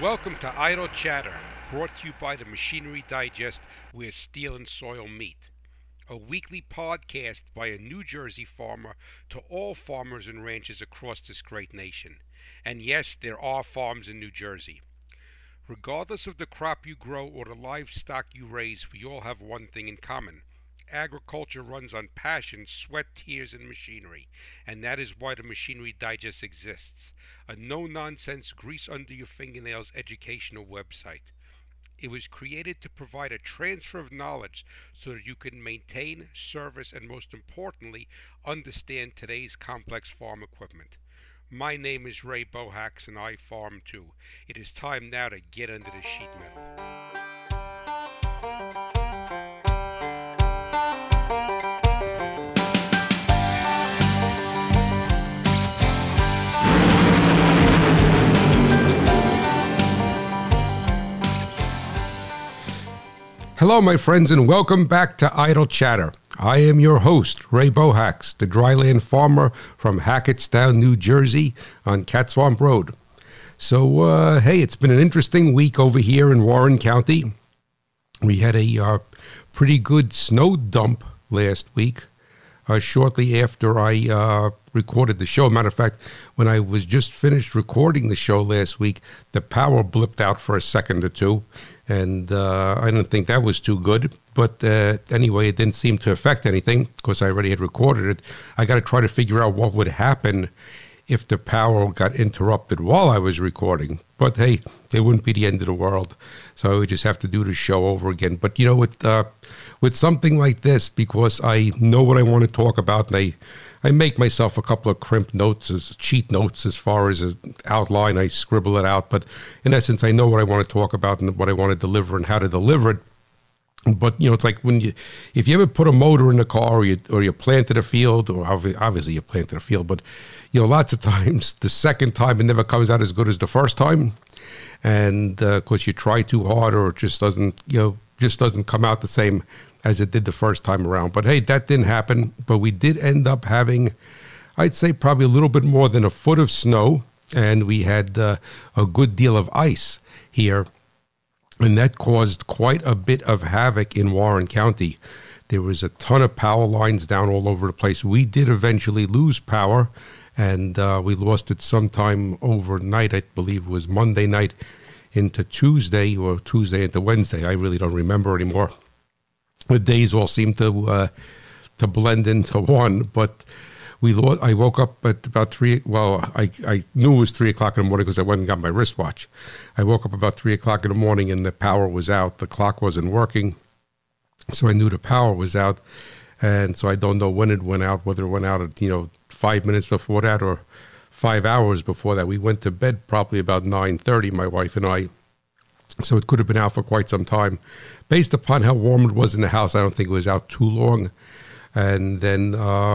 Welcome to Idle Chatter, brought to you by the Machinery Digest, where steel and soil meet. A weekly podcast by a New Jersey farmer to all farmers and ranchers across this great nation. And yes, there are farms in New Jersey. Regardless of the crop you grow or the livestock you raise, we all have one thing in common. Agriculture runs on passion, sweat, tears, and machinery, and that is why the Machinery Digest exists, a no-nonsense, grease-under-your-fingernails educational website. It was created to provide a transfer of knowledge so that you can maintain, service, and most importantly, understand today's complex farm equipment. My name is Ray Bohax, and I farm too. It is time now to get under the sheet metal. Hello, my friends, and welcome back to Idle Chatter. I am your host, Ray Bohax, the dryland farmer from Hackettstown, New Jersey, on Cat Swamp Road. So, hey, it's been an interesting week over here in Warren County. We had a pretty good snow dump last week, shortly after I recorded the show. Matter of fact, when I was just finished recording the show last week, the power blipped out for a second or two. And I didn't think that was too good. But anyway, it didn't seem to affect anything because I already had recorded it. I got to try to figure out what would happen if the power got interrupted while I was recording. But hey, it wouldn't be the end of the world. So I would just have to do the show over again. But you know, with something like this, because I know what I want to talk about, and I make myself a couple of crimped notes, as cheat notes as far as an outline. I scribble it out. But in essence, I know what I want to talk about and what I want to deliver and how to deliver it. But, you know, it's like if you ever put a motor in the car or you planted a field, or obviously you planted a field, but, you know, lots of times the second time it never comes out as good as the first time. And of course you try too hard, or it just doesn't come out the same as it did the first time around. But hey, that didn't happen. But we did end up having, I'd say, probably a little bit more than a foot of snow. And we had a good deal of ice here. And that caused quite a bit of havoc in Warren County. There was a ton of power lines down all over the place. We did eventually lose power, and we lost it sometime overnight. I believe it was Monday night into Tuesday, or Tuesday into Wednesday. I really don't remember anymore. The days all seem to blend into one, but I woke up at about 3. Well, I knew it was 3 o'clock in the morning because I went and got my wristwatch. I woke up about 3 o'clock in the morning and the power was out. The clock wasn't working, so I knew the power was out. And so I don't know when it went out, whether it went out at 5 minutes before that or 5 hours before that. We went to bed probably about 9:30, my wife and I. So it could have been out for quite some time. Based upon how warm it was in the house, I don't think it was out too long. And then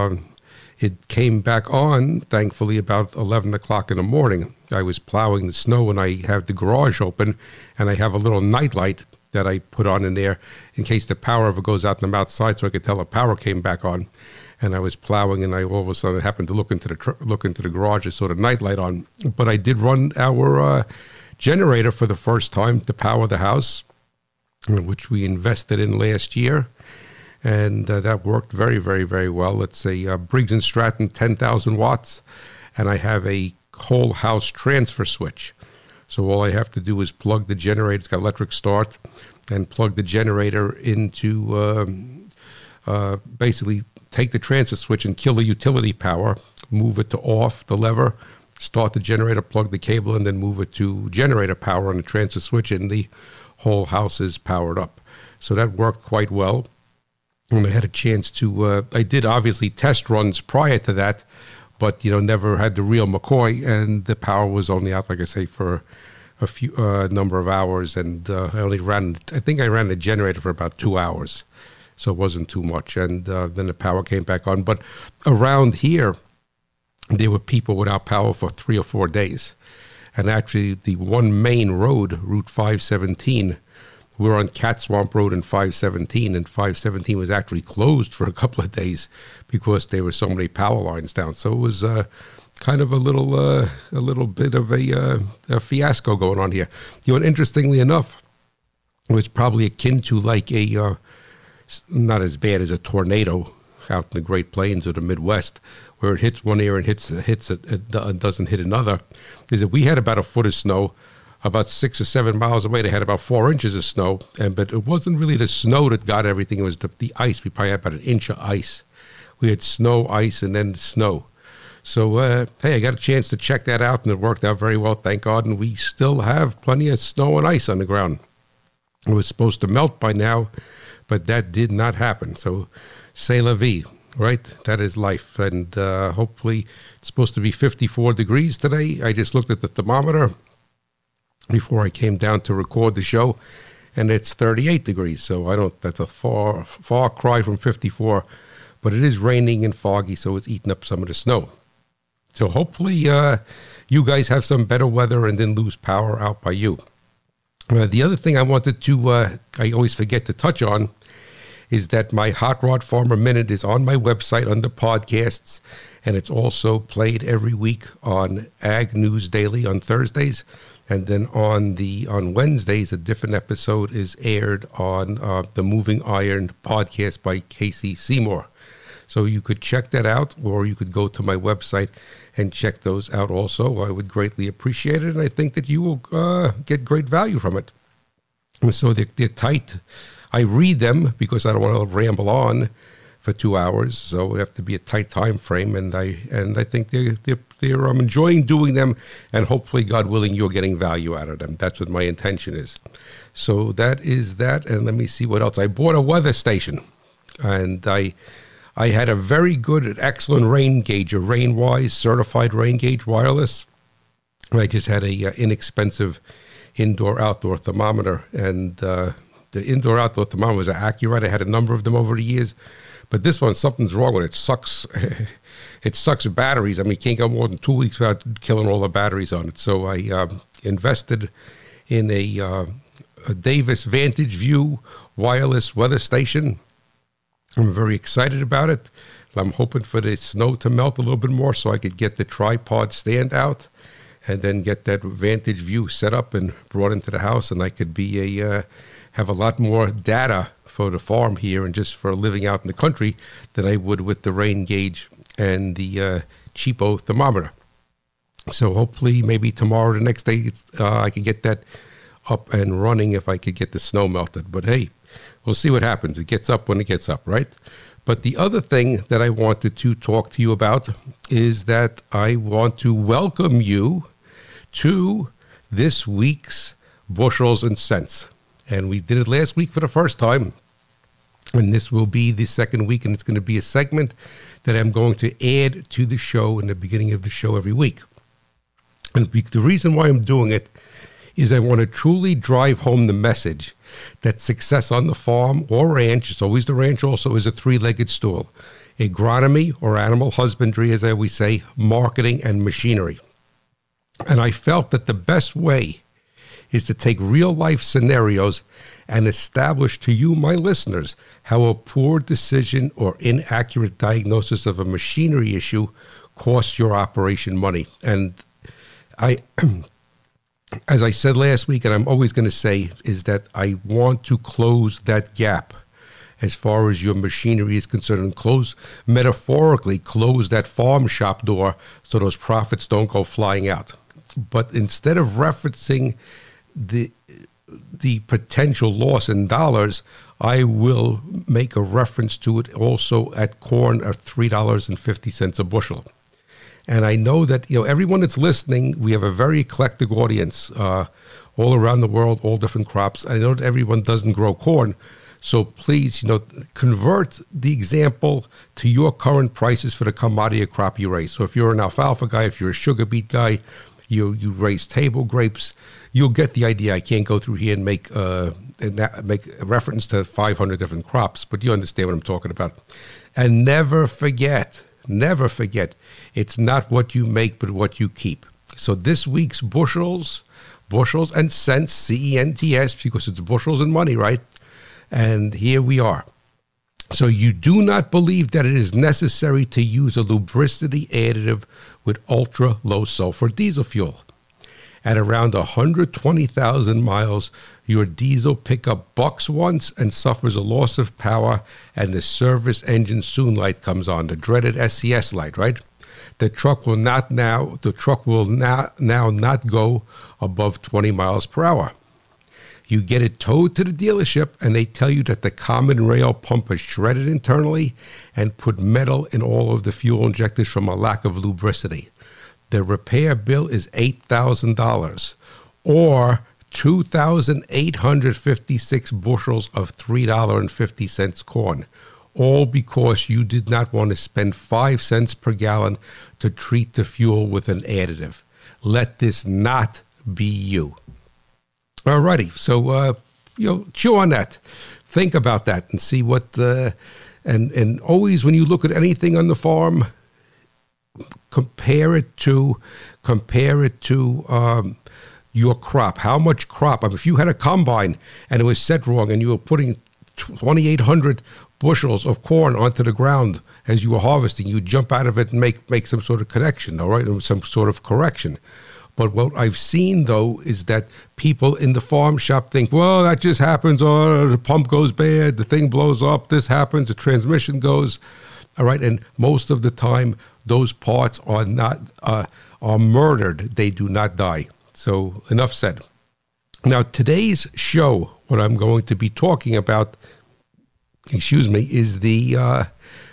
it came back on, thankfully, about 11 o'clock in the morning. I was plowing the snow, and I have the garage open, and I have a little night light that I put on in there in case the power ever goes out and I'm outside, so I could tell the power came back on. And I was plowing, and I all of a sudden happened to look into the garage. I saw the night light on. But I did run our generator for the first time to power the house, which we invested in last year. And that worked very, very, very well. It's a Briggs & Stratton 10,000 watts, and I have a whole house transfer switch. So all I have to do is plug the generator. It's got electric start, and plug the generator into basically take the transfer switch and kill the utility power, move it to off, the lever, start the generator, plug the cable, and then move it to generator power on the transfer switch, and the whole house is powered up. So that worked quite well. And I had a chance to, I did obviously test runs prior to that, but, never had the real McCoy, and the power was only out, like I say, for a few number of hours, and I think I ran the generator for about 2 hours, so it wasn't too much, and then the power came back on. But around here, there were people without power for 3 or 4 days, and actually the one main road, Route 517, we're on Cat Swamp Road and 517, and 517 was actually closed for a couple of days because there were so many power lines down. So it kind of a little bit of a fiasco going on here. And interestingly enough, it was probably akin to like not as bad as a tornado out in the Great Plains or the Midwest, where it hits one area and it doesn't hit another. Is that we had about a foot of snow. About 6 or 7 miles away, they had about 4 inches of snow, but it wasn't really the snow that got everything. It was the ice. We probably had about an inch of ice. We had snow, ice, and then snow. So, hey, I got a chance to check that out, and it worked out very well, thank God, and we still have plenty of snow and ice on the ground. It was supposed to melt by now, but that did not happen. So, c'est la vie, right? That is life, and hopefully it's supposed to be 54 degrees today. I just looked at the thermometer before I came down to record the show, and it's 38 degrees. So that's a far cry from 54, but it is raining and foggy, so it's eating up some of the snow. So hopefully you guys have some better weather and didn't lose power out by you. The other thing I wanted to, I always forget to touch on, is that my Hot Rod Farmer Minute is on my website under podcasts, and it's also played every week on Ag News Daily on Thursdays. And then on Wednesdays, a different episode is aired on the Moving Iron podcast by Casey Seymour. So you could check that out, or you could go to my website and check those out also. I would greatly appreciate it, and I think that you will get great value from it. And so they're tight. I read them because I don't want to ramble on for 2 hours, so we have to be a tight time frame, and I think they're enjoying doing them, and hopefully, God willing, you're getting value out of them. That's what my intention is. So that is that, and let me see what else. I bought a weather station, and I had a very good, excellent rain gauge, a Rainwise certified rain gauge wireless. I just had a inexpensive indoor-outdoor thermometer, and the indoor-outdoor thermometer was accurate. I had a number of them over the years. But this one, something's wrong with it. It sucks batteries. I mean, you can't go more than 2 weeks without killing all the batteries on it. So I invested in a Davis Vantage View wireless weather station. I'm very excited about it. I'm hoping for the snow to melt a little bit more so I could get the tripod stand out and then get that Vantage View set up and brought into the house, and I could have a lot more data for the farm here and just for living out in the country than I would with the rain gauge and the cheapo thermometer. So hopefully maybe tomorrow or the next day I could get that up and running if I could get the snow melted. But hey, we'll see what happens. It gets up when it gets up, right? But the other thing that I wanted to talk to you about is that I want to welcome you to this week's Bushels and Cents. And we did it last week for the first time. And this will be the second week, and it's going to be a segment that I'm going to add to the show in the beginning of the show every week. And the reason why I'm doing it is I want to truly drive home the message that success on the farm or ranch, it's always the ranch also, is a three-legged stool. Agronomy or animal husbandry, as I always say, marketing and machinery. And I felt that the best way is to take real-life scenarios and establish to you, my listeners, how a poor decision or inaccurate diagnosis of a machinery issue costs your operation money. And as I said last week, and I'm always going to say, is that I want to close that gap as far as your machinery is concerned, and metaphorically close that farm shop door so those profits don't go flying out. But instead of referencing the potential loss in dollars, I will make a reference to it also at corn at $3.50 a bushel. And I know that everyone that's listening, we have a very eclectic audience all around the world, all different crops. I know that everyone doesn't grow corn, so please, convert the example to your current prices for the commodity crop you raise. So if you're an alfalfa guy, if you're a sugar beet guy, you raise table grapes, you'll get the idea. I can't go through here and make a reference to 500 different crops, but you understand what I'm talking about. And never forget, it's not what you make, but what you keep. So this week's bushels and cents, C-E-N-T-S, because it's bushels and money, right? And here we are. So you do not believe that it is necessary to use a lubricity additive with ultra low sulfur diesel fuel. At around 120,000 miles, your diesel pickup bucks once and suffers a loss of power, and the service engine soon light comes on, the dreaded SCS light, right? The truck will now not go above 20 miles per hour. You get it towed to the dealership, and they tell you that the common rail pump is shredded internally and put metal in all of the fuel injectors from a lack of lubricity. The repair bill is $8,000 or 2,856 bushels of $3.50 corn, all because you did not want to spend 5 cents per gallon to treat the fuel with an additive. Let this not be you. Alrighty, so chew on that, think about that, and see what. And always when you look at anything on the farm, compare it to your crop. How much crop? I mean, if you had a combine and it was set wrong, and you were putting 2,800 bushels of corn onto the ground as you were harvesting, you jump out of it and make some sort of connection, all right, or some sort of correction. But what I've seen, though, is that people in the farm shop think, well, that just happens, or the pump goes bad, the thing blows up, this happens, the transmission goes, all right, and most of the time, those parts are not are murdered. They do not die. So enough said. Now, today's show, what I'm going to be talking about, is the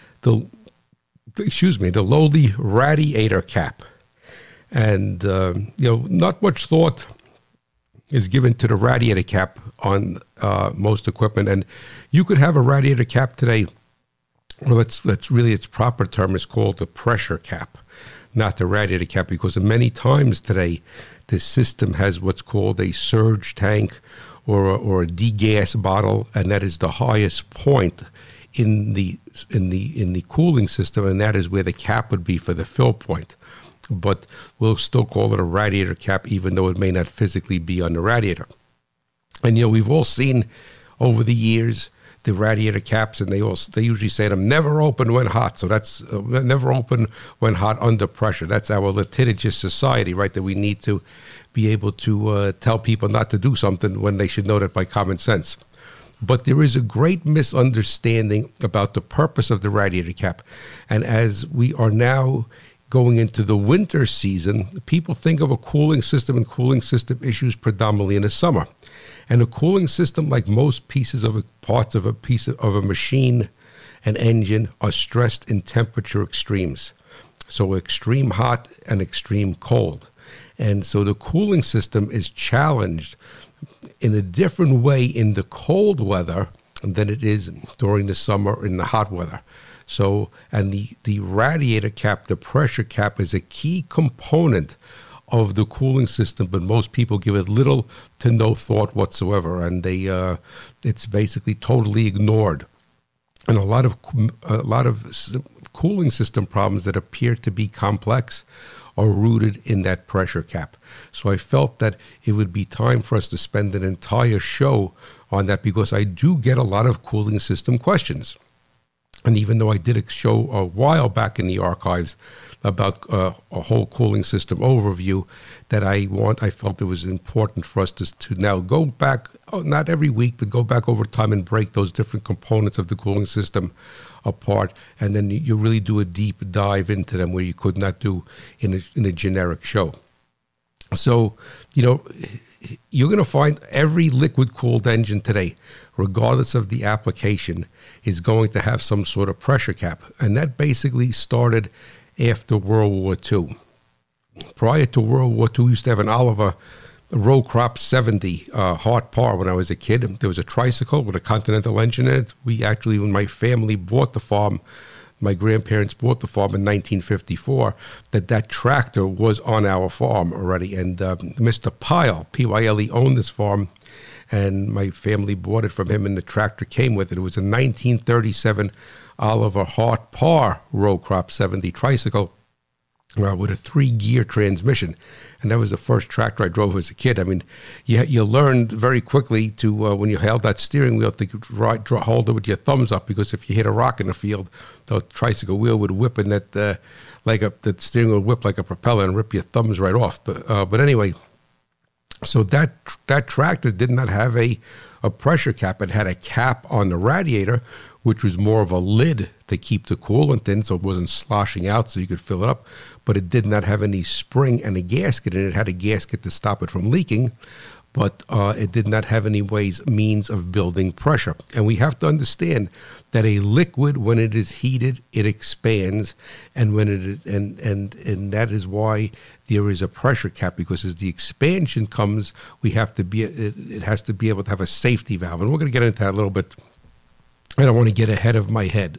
lowly radiator cap. And, not much thought is given to the radiator cap on most equipment. And you could have a radiator cap today. Well, let's really, its proper term is called the pressure cap, not the radiator cap, because many times today, the system has what's called a surge tank or a degas bottle, and that is the highest point in the cooling system, and that is where the cap would be for the fill point. But we'll still call it a radiator cap, even though it may not physically be on the radiator. And we've all seen over the years the radiator caps, and they usually say them never open when hot. So that's never open when hot under pressure. That's our litigious society, right? That we need to be able to tell people not to do something when they should know that by common sense. But there is a great misunderstanding about the purpose of the radiator cap. And as we are now going into the winter season, people think of a cooling system and cooling system issues predominantly in the summer. And a cooling system, like most parts of a machine, an engine, are stressed in temperature extremes. So extreme hot and extreme cold. And so the cooling system is challenged in a different way in the cold weather than it is during the summer in the hot weather. So, and the radiator cap, the pressure cap, is a key component of the cooling system, but most people give it little to no thought whatsoever, and it's basically totally ignored. And a lot of cooling system problems that appear to be complex are rooted in that pressure cap. So I felt that it would be time for us to spend an entire show on that, because I do get a lot of cooling system questions. And even though I did a show a while back in the archives about a whole cooling system overview, that I felt it was important for us to now go back, not every week, but go back over time and break those different components of the cooling system apart. And then you really do a deep dive into them where you could not do in a generic show. So, you're going to find every liquid-cooled engine today, regardless of the application, is going to have some sort of pressure cap. And that basically started after World War II. Prior to World War II, we used to have an Oliver row crop 70 hot par when I was a kid. There was a tricycle with a Continental engine in it. We actually, when my family bought the farm, my grandparents bought the farm in 1954, that tractor was on our farm already. And Mr. Pyle, P-Y-L-E, owned this farm, and my family bought it from him, and the tractor came with it. It was a 1937 Oliver Hart Par row crop 70 tricycle. with a 3-gear transmission. And that was the first tractor I drove as a kid. I mean, you learned very quickly to, when you held that steering wheel, to hold it with your thumbs up, because if you hit a rock in the field, the tricycle wheel would whip, and the steering wheel would whip like a propeller and rip your thumbs right off. But anyway, so that tractor did not have a pressure cap. It had a cap on the radiator, which was more of a lid to keep the coolant in, so it wasn't sloshing out, so you could fill it up. But it did not have any spring and a gasket in it. It had a gasket to stop it from leaking, but it did not have any means of building pressure. And we have to understand that a liquid, when it is heated, it expands, and when and that is why there is a pressure cap, because as the expansion comes, it has to be able to have a safety valve, and we're going to get into that a little bit. I don't want to get ahead of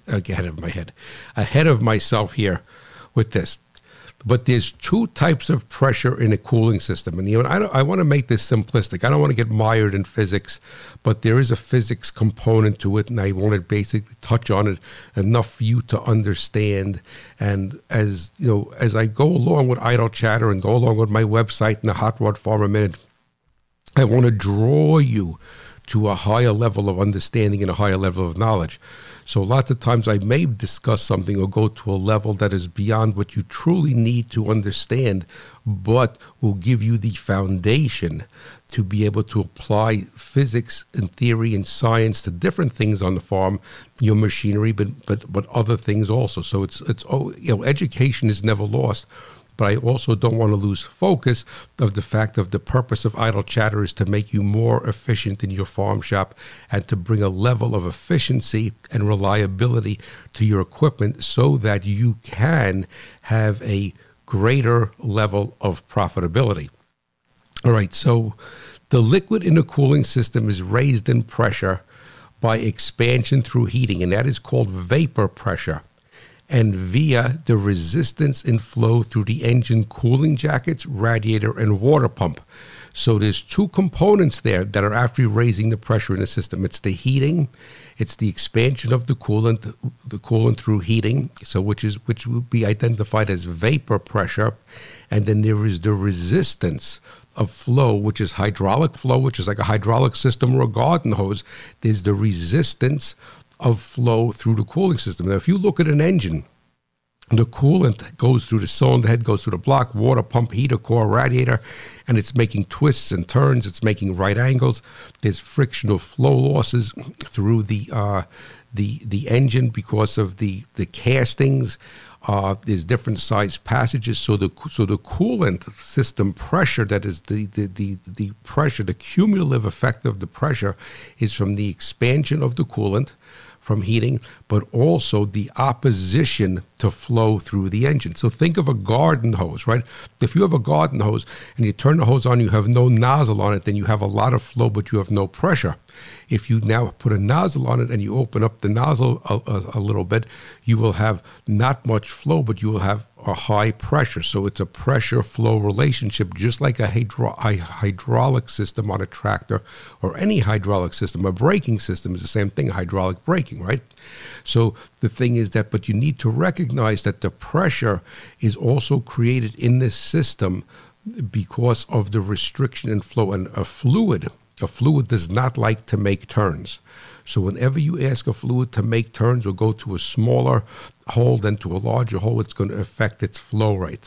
myself here with this. But there's 2 types of pressure in a cooling system. And I want to make this simplistic. I don't want to get mired in physics, but there is a physics component to it, and I want to basically touch on it enough for you to understand. And as I go along with Idle Chatter and go along with my website and the Hot Rod Farmer Minute, I want to draw you to a higher level of understanding and a higher level of knowledge. So lots of times I may discuss something or go to a level that is beyond what you truly need to understand, but will give you the foundation to be able to apply physics and theory and science to different things on the farm, your machinery, but other things also. So education is never lost. But I also don't want to lose focus of the fact of the purpose of Idle Chatter is to make you more efficient in your farm shop and to bring a level of efficiency and reliability to your equipment so that you can have a greater level of profitability. All right, so the liquid in the cooling system is raised in pressure by expansion through heating, and that is called vapor pressure, and via the resistance and flow through the engine cooling jackets, radiator, and water pump. So there's 2 components there that are actually raising the pressure in the system. It's the heating, it's the expansion of the coolant through heating, so which would be identified as vapor pressure, and then there is the resistance of flow, which is hydraulic flow, which is like a hydraulic system or a garden hose. There's the resistance of flow through the cooling system. Now, if you look at an engine, the coolant goes through the cylinder head, goes through the block, water pump, heater, core, radiator, and it's making twists and turns. It's making right angles. There's frictional flow losses through the engine because of the castings. There's different size passages. So the coolant system pressure, that is the pressure, the cumulative effect of the pressure, is from the expansion of the coolant from heating, but also the opposition to flow through the engine. So think of a garden hose, right? If you have a garden hose and you turn the hose on, you have no nozzle on it, then you have a lot of flow, but you have no pressure. If you now put a nozzle on it and you open up the nozzle a little bit, you will have not much flow, but you will have a high pressure. So it's a pressure flow relationship, just like a hydraulic system on a tractor or any hydraulic system. A braking system is the same thing, hydraulic braking, right? So the thing is that, but you need to recognize that the pressure is also created in this system because of the restriction in flow. And a fluid does not like to make turns. So whenever you ask a fluid to make turns or go to a smaller hole than to a larger hole, it's going to affect its flow rate.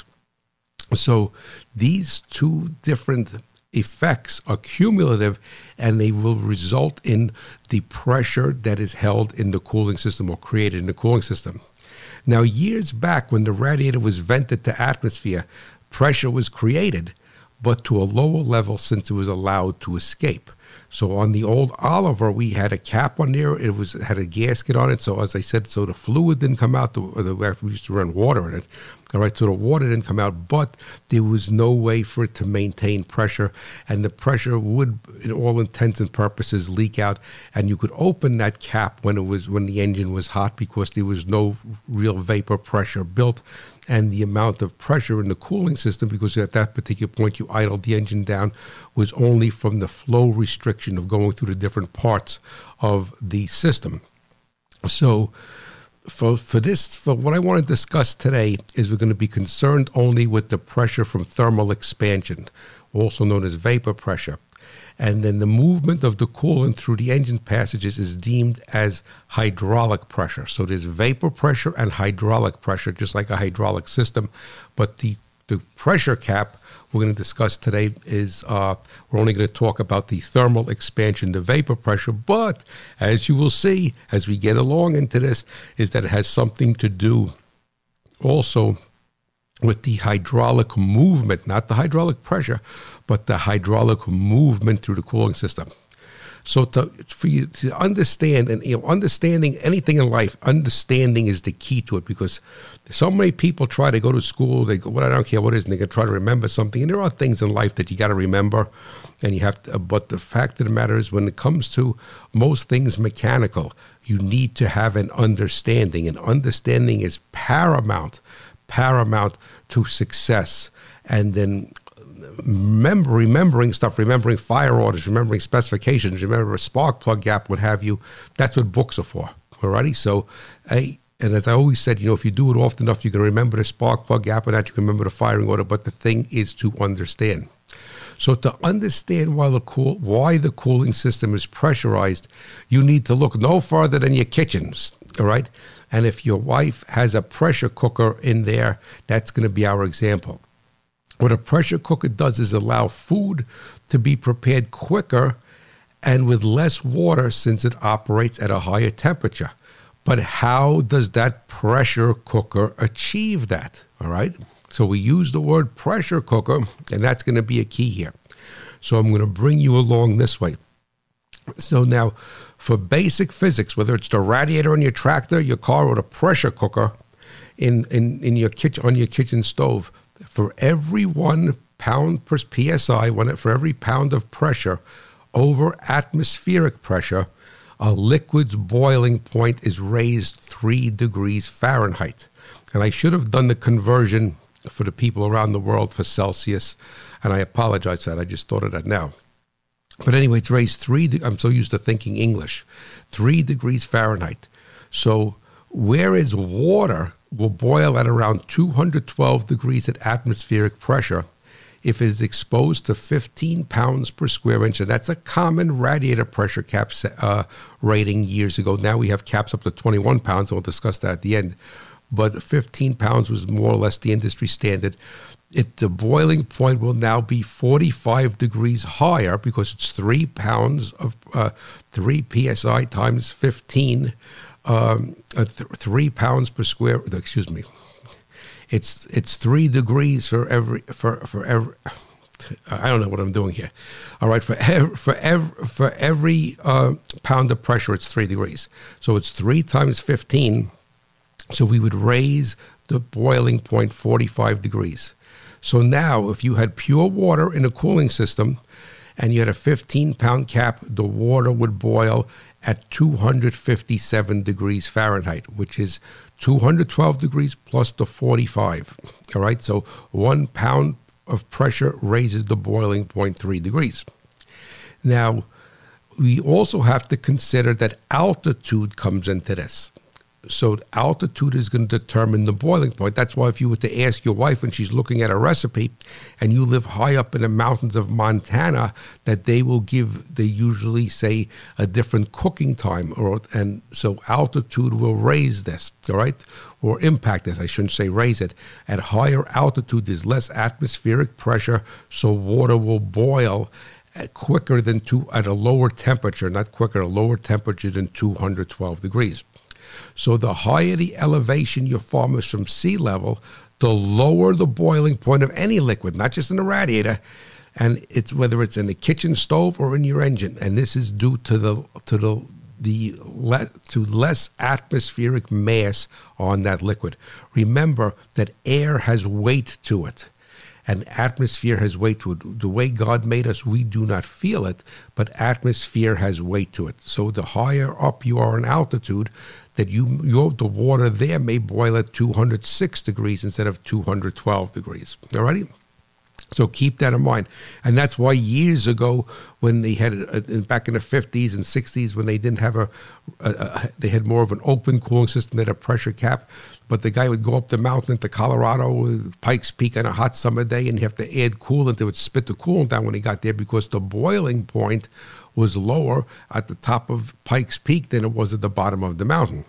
So these 2 different effects are cumulative, and they will result in the pressure that is held in the cooling system or created in the cooling system. Now, years back when the radiator was vented to atmosphere, pressure was created, but to a lower level since it was allowed to escape. So on the old Oliver, we had a cap on there. It had a gasket on it. So as I said, so the fluid didn't come out. We used to run water in it. All right, so the water didn't come out, but there was no way for it to maintain pressure, and the pressure would, in all intents and purposes, leak out. And you could open that cap when the engine was hot because there was no real vapor pressure built, and the amount of pressure in the cooling system, because at that particular point you idled the engine down, was only from the flow restriction of going through the different parts of the system. So for what I want to discuss today is we're going to be concerned only with the pressure from thermal expansion, also known as vapor pressure. And then the movement of the coolant through the engine passages is deemed as hydraulic pressure. So there's vapor pressure and hydraulic pressure, just like a hydraulic system. But the pressure cap we're going to discuss today is we're only going to talk about the thermal expansion, the vapor pressure. But as you will see as we get along into this, is that it has something to do also with the hydraulic movement, not the hydraulic pressure, but the hydraulic movement through the cooling system. So for you to understand, and understanding anything in life, understanding is the key to it, because so many people try to go to school, they go, well, I don't care what it is, and they can try to remember something. And there are things in life that you got to remember, and you have to, but the fact of the matter is, when it comes to most things mechanical, you need to have an understanding, and understanding is paramount to success. And then remembering stuff, remembering fire orders, remembering specifications, remember a spark plug gap, what have you. That's what books are for. Alrighty. So, and as I always said, if you do it often enough, you can remember the spark plug gap, and that you can remember the firing order. But the thing is to understand. So to understand why the cooling system is pressurized, you need to look no further than your kitchens. All right. And if your wife has a pressure cooker in there, that's going to be our example. What a pressure cooker does is allow food to be prepared quicker and with less water, since it operates at a higher temperature. But how does that pressure cooker achieve that? All right. So we use the word pressure cooker, and that's going to be a key here. So I'm going to bring you along this way. So now, for basic physics, whether it's the radiator on your tractor, your car, or the pressure cooker in your kitchen, on your kitchen stove, for every 1 pound per psi, for every pound of pressure over atmospheric pressure, a liquid's boiling point is raised 3 degrees Fahrenheit. And I should have done the conversion for the people around the world for Celsius, and I apologize for that. I just thought of that now. But anyway, it's raised I'm so used to thinking English, 3 degrees Fahrenheit. So whereas water will boil at around 212 degrees at atmospheric pressure if it is exposed to 15 pounds per square inch, and that's a common radiator pressure cap rating years ago. Now we have caps up to 21 pounds, and we'll discuss that at the end. But 15 pounds was more or less the industry standard. The boiling point will now be 45 degrees higher, because it's 3 pounds of 3 psi times 15, 3 pounds per square. Excuse me. It's 3 degrees for every. I don't know what I'm doing here. All right, for every pound of pressure, it's 3 degrees. So it's 3 times 15. So we would raise the boiling point 45 degrees. So now, if you had pure water in a cooling system and you had a 15-pound cap, the water would boil at 257 degrees Fahrenheit, which is 212 degrees plus the 45. All right, so 1 pound of pressure raises the boiling point 3 degrees. Now, we also have to consider that altitude comes into this. So altitude is going to determine the boiling point. That's why if you were to ask your wife when she's looking at a recipe and you live high up in the mountains of Montana, that they usually say a different cooking time. And so altitude will raise this, all right? Or impact this, I shouldn't say raise it. At higher altitude, there's less atmospheric pressure, so water will boil quicker than at a lower temperature, not quicker, a lower temperature than 212 degrees. So the higher the elevation your farm is from sea level, the lower the boiling point of any liquid, not just in the radiator, and it's whether it's in the kitchen stove or in your engine. And this is due to less atmospheric mass on that liquid. Remember that air has weight to it, and atmosphere has weight to it. The way God made us, we do not feel it, but atmosphere has weight to it. So the higher up you are in altitude, that the water there may boil at 206 degrees instead of 212 degrees. All righty? So keep that in mind. And that's why years ago, when they had, back in the 50s and 60s, when they didn't have they had more of an open cooling system, they had a pressure cap, but the guy would go up the mountain into Colorado with Pikes Peak on a hot summer day, and you have to add coolant. They would spit the coolant down when he got there because the boiling point was lower at the top of Pikes Peak than it was at the bottom of the mountain.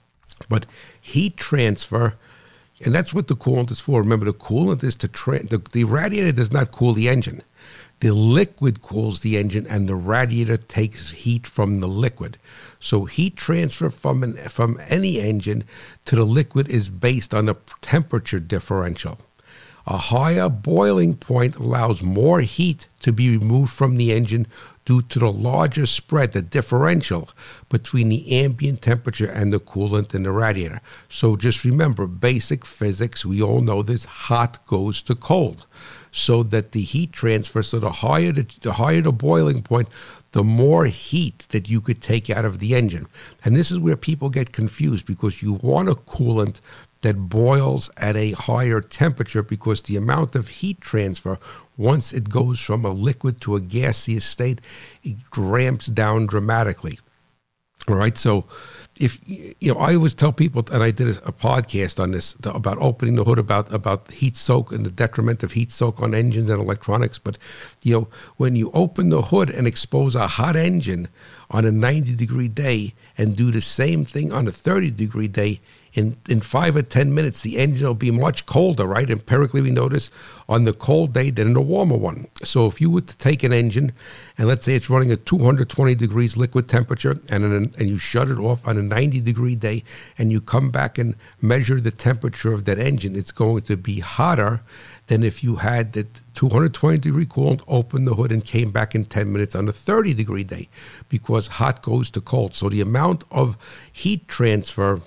But heat transfer, and that's what the coolant is for. Remember, the coolant is to the radiator does not cool the engine. The liquid cools the engine, and the radiator takes heat from the liquid. So heat transfer from any engine to the liquid is based on a temperature differential. A higher boiling point allows more heat to be removed from the engine due to the larger spread, the differential between the ambient temperature and the coolant in the radiator. So just remember, basic physics, we all know this, hot goes to cold. So that the heat transfer, so the higher the boiling point, the more heat that you could take out of the engine. And this is where people get confused, because you want a coolant that boils at a higher temperature, because the amount of heat transfer, once it goes from a liquid to a gaseous state, it ramps down dramatically. All right, so if I always tell people, and I did a podcast on this about opening the hood, about heat soak and the detriment of heat soak on engines and electronics. But when you open the hood and expose a hot engine on a 90-degree day and do the same thing on a 30-degree day, in 5 or 10 minutes, the engine will be much colder, right? Empirically, we notice on the cold day than in a warmer one. So if you were to take an engine, and let's say it's running at 220 degrees liquid temperature, and you shut it off on a 90-degree day, and you come back and measure the temperature of that engine, it's going to be hotter than if you had that 220-degree coolant, opened the hood, and came back in 10 minutes on a 30-degree day, because hot goes to cold. So the amount of heat transfer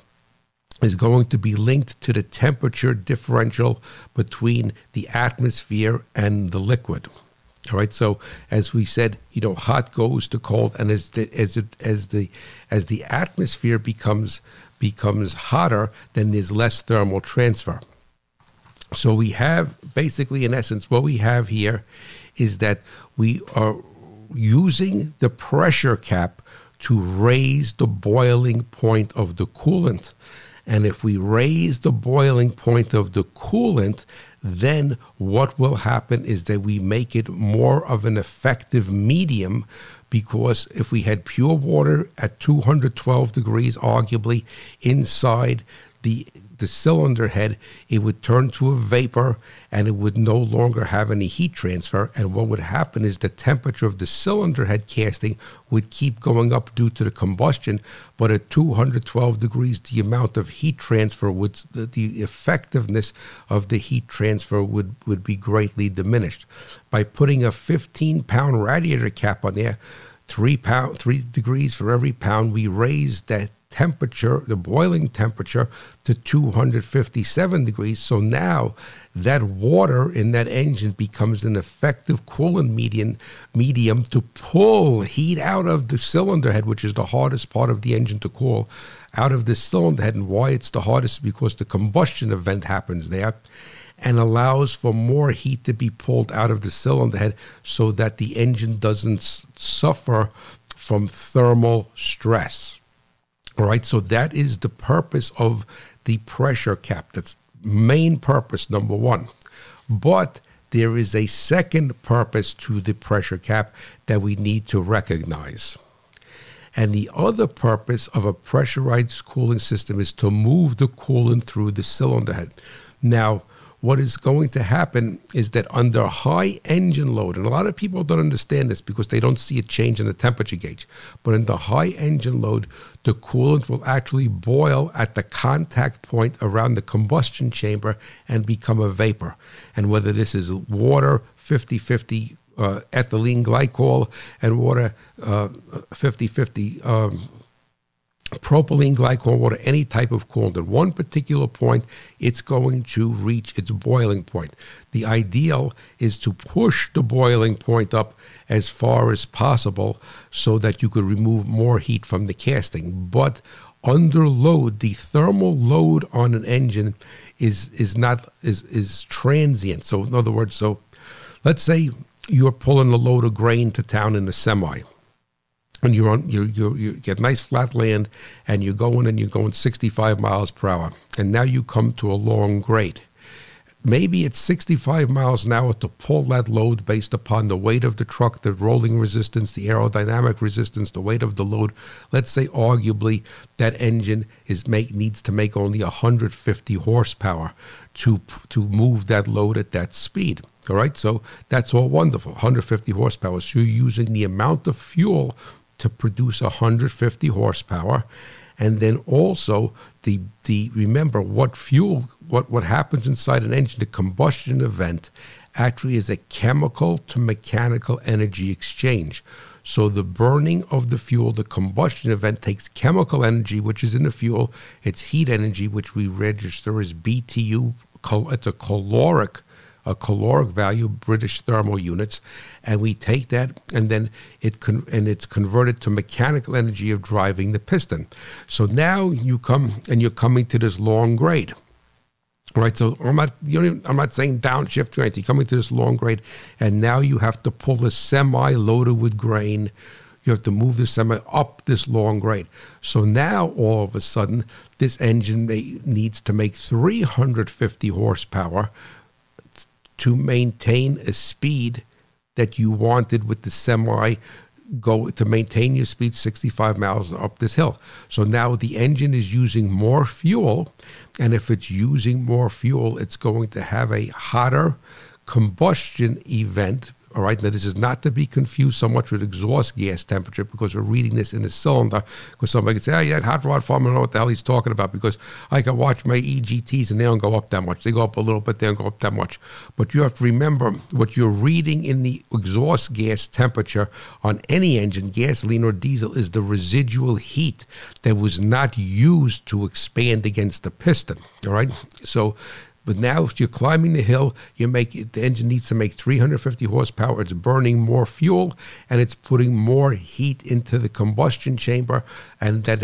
is going to be linked to the temperature differential between the atmosphere and the liquid. All right. So as we said, hot goes to cold, and as the atmosphere becomes hotter, then there's less thermal transfer. So we have basically, in essence, what we have here is that we are using the pressure cap to raise the boiling point of the coolant. And if we raise the boiling point of the coolant, then what will happen is that we make it more of an effective medium, because if we had pure water at 212 degrees, arguably inside the cylinder head, it would turn to a vapor, and it would no longer have any heat transfer. And what would happen is the temperature of the cylinder head casting would keep going up due to the combustion, but at 212 degrees, the amount of heat transfer the effectiveness of the heat transfer would be greatly diminished. By putting a 15-pound radiator cap on there, 3 degrees for every pound, we raise that temperature, the boiling temperature, to 257 degrees. So now that water in that engine becomes an effective coolant medium to pull heat out of the cylinder head, which is the hardest part of the engine to cool, out of the cylinder head. And why it's the hardest? Because the combustion event happens there, and allows for more heat to be pulled out of the cylinder head, so that the engine doesn't suffer from thermal stress. All right, so that is the purpose of the pressure cap. That's main purpose, number one. But there is a second purpose to the pressure cap that we need to recognize. And the other purpose of a pressurized cooling system is to move the coolant through the cylinder head. Now, what is going to happen is that under high engine load, and a lot of people don't understand this because they don't see a change in the temperature gauge, but under high engine load, the coolant will actually boil at the contact point around the combustion chamber and become a vapor. And whether this is water, 50-50 ethylene glycol, and water 50-50 propylene glycol water, any type of coolant. At one particular point, it's going to reach its boiling point. The ideal is to push the boiling point up as far as possible so that you could remove more heat from the casting. But under load, the thermal load on an engine is transient. So in other words, let's say you're pulling a load of grain to town in a semi, and you get nice flat land, and you're going 65 miles per hour, and now you come to a long grade. Maybe it's 65 miles an hour to pull that load based upon the weight of the truck, the rolling resistance, the aerodynamic resistance, the weight of the load. Let's say arguably that engine needs to make only 150 horsepower to move that load at that speed. All right, so that's all wonderful, 150 horsepower. So you're using the amount of fuel to produce 150 horsepower. And then also remember what happens inside an engine, the combustion event actually is a chemical to mechanical energy exchange. So the burning of the fuel, the combustion event takes chemical energy, which is in the fuel, it's heat energy, which we register as BTU. It's a caloric value, British thermal units, and we take that, and then it's converted to mechanical energy of driving the piston. So now you're coming to this long grade, right? So I'm not saying downshift or anything. You're coming to this long grade, and now you have to pull a semi loaded with grain. You have to move the semi up this long grade. So now all of a sudden, this engine needs to make 350 horsepower to maintain a speed that you wanted with the semi, to maintain your speed 65 miles up this hill. So now the engine is using more fuel, and if it's using more fuel, it's going to have a hotter combustion event. All right, now this is not to be confused so much with exhaust gas temperature, because we're reading this in the cylinder, because somebody could say, oh, yeah, hot rod farmer, I don't know what the hell he's talking about, because I can watch my EGTs and they don't go up that much. They go up a little bit, they don't go up that much. But you have to remember what you're reading in the exhaust gas temperature on any engine, gasoline or diesel, is the residual heat that was not used to expand against the piston. All right, so but now if you're climbing the hill, the engine needs to make 350 horsepower. It's burning more fuel, and it's putting more heat into the combustion chamber, and the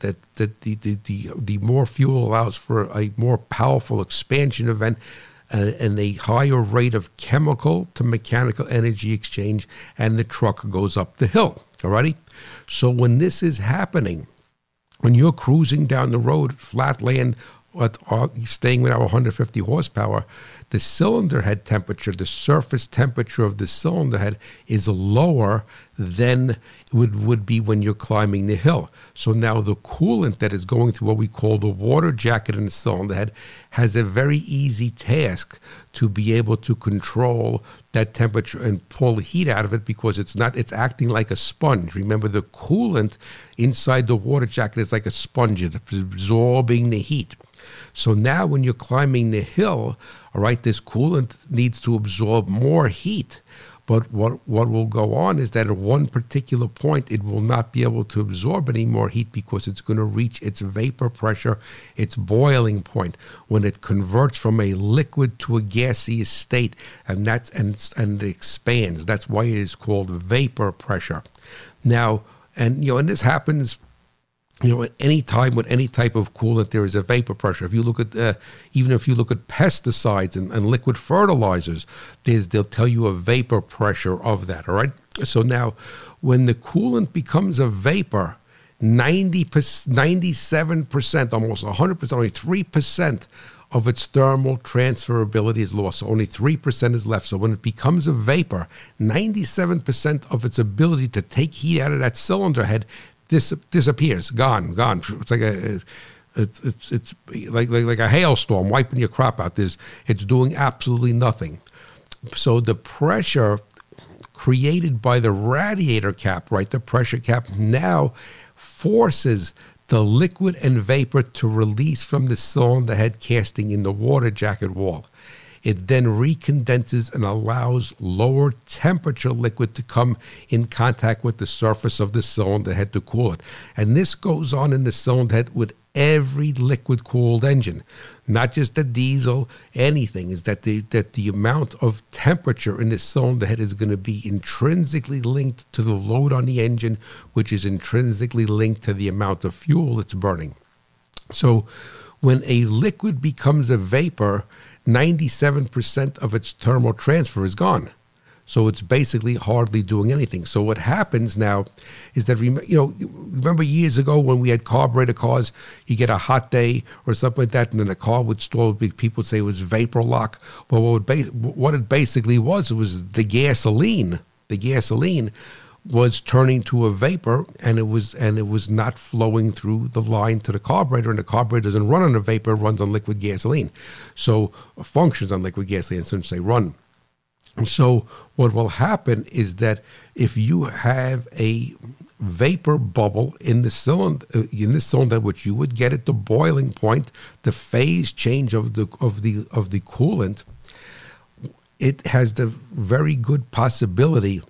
more fuel allows for a more powerful expansion event and a higher rate of chemical to mechanical energy exchange, and the truck goes up the hill. Alrighty? So when this is happening, when you're cruising down the road, flat land, staying with our 150 horsepower, the cylinder head temperature, the surface temperature of the cylinder head is lower than it would be when you're climbing the hill. So now the coolant that is going through what we call the water jacket in the cylinder head has a very easy task to be able to control that temperature and pull heat out of it, because it's acting like a sponge. Remember, the coolant inside the water jacket is like a sponge. It's absorbing the heat. So now when you're climbing the hill, all right, this coolant needs to absorb more heat. But what will go on is that at one particular point, it will not be able to absorb any more heat, because it's going to reach its vapor pressure, its boiling point, when it converts from a liquid to a gaseous state, and it expands. That's why it is called vapor pressure. Now, and this happens, at any time with any type of coolant, there is a vapor pressure. If you look at, even if you look at pesticides and liquid fertilizers, they'll tell you a vapor pressure of that, all right? So now, when the coolant becomes a vapor, 97%, almost 100%, only 3% of its thermal transferability is lost. So only 3% is left. So when it becomes a vapor, 97% of its ability to take heat out of that cylinder head disappears, gone. It's like a hailstorm wiping your crop out. It's doing absolutely nothing. So the pressure created by the radiator cap, right, the pressure cap, now forces the liquid and vapor to release from the cylinder head casting in the water jacket wall. It then recondenses and allows lower temperature liquid to come in contact with the surface of the cylinder head to cool it. And this goes on in the cylinder head with every liquid-cooled engine, not just the diesel, anything, is that the amount of temperature in the cylinder head is going to be intrinsically linked to the load on the engine, which is intrinsically linked to the amount of fuel it's burning. So when a liquid becomes a vapor, 97% of its thermal transfer is gone. So it's basically hardly doing anything. So what happens now is that, remember years ago when we had carburetor cars, you get a hot day or something like that, and then the car would stall. People would say it was vapor lock. Well, what it basically was, it was the gasoline. The gasoline was turning to a vapor, and it was not flowing through the line to the carburetor, and the carburetor doesn't run on a vapor, it runs on liquid gasoline. So it functions on liquid gasoline since they run. And so what will happen is that if you have a vapor bubble in the cylinder, which you would get at the boiling point, the phase change of the coolant, it has the very good possibility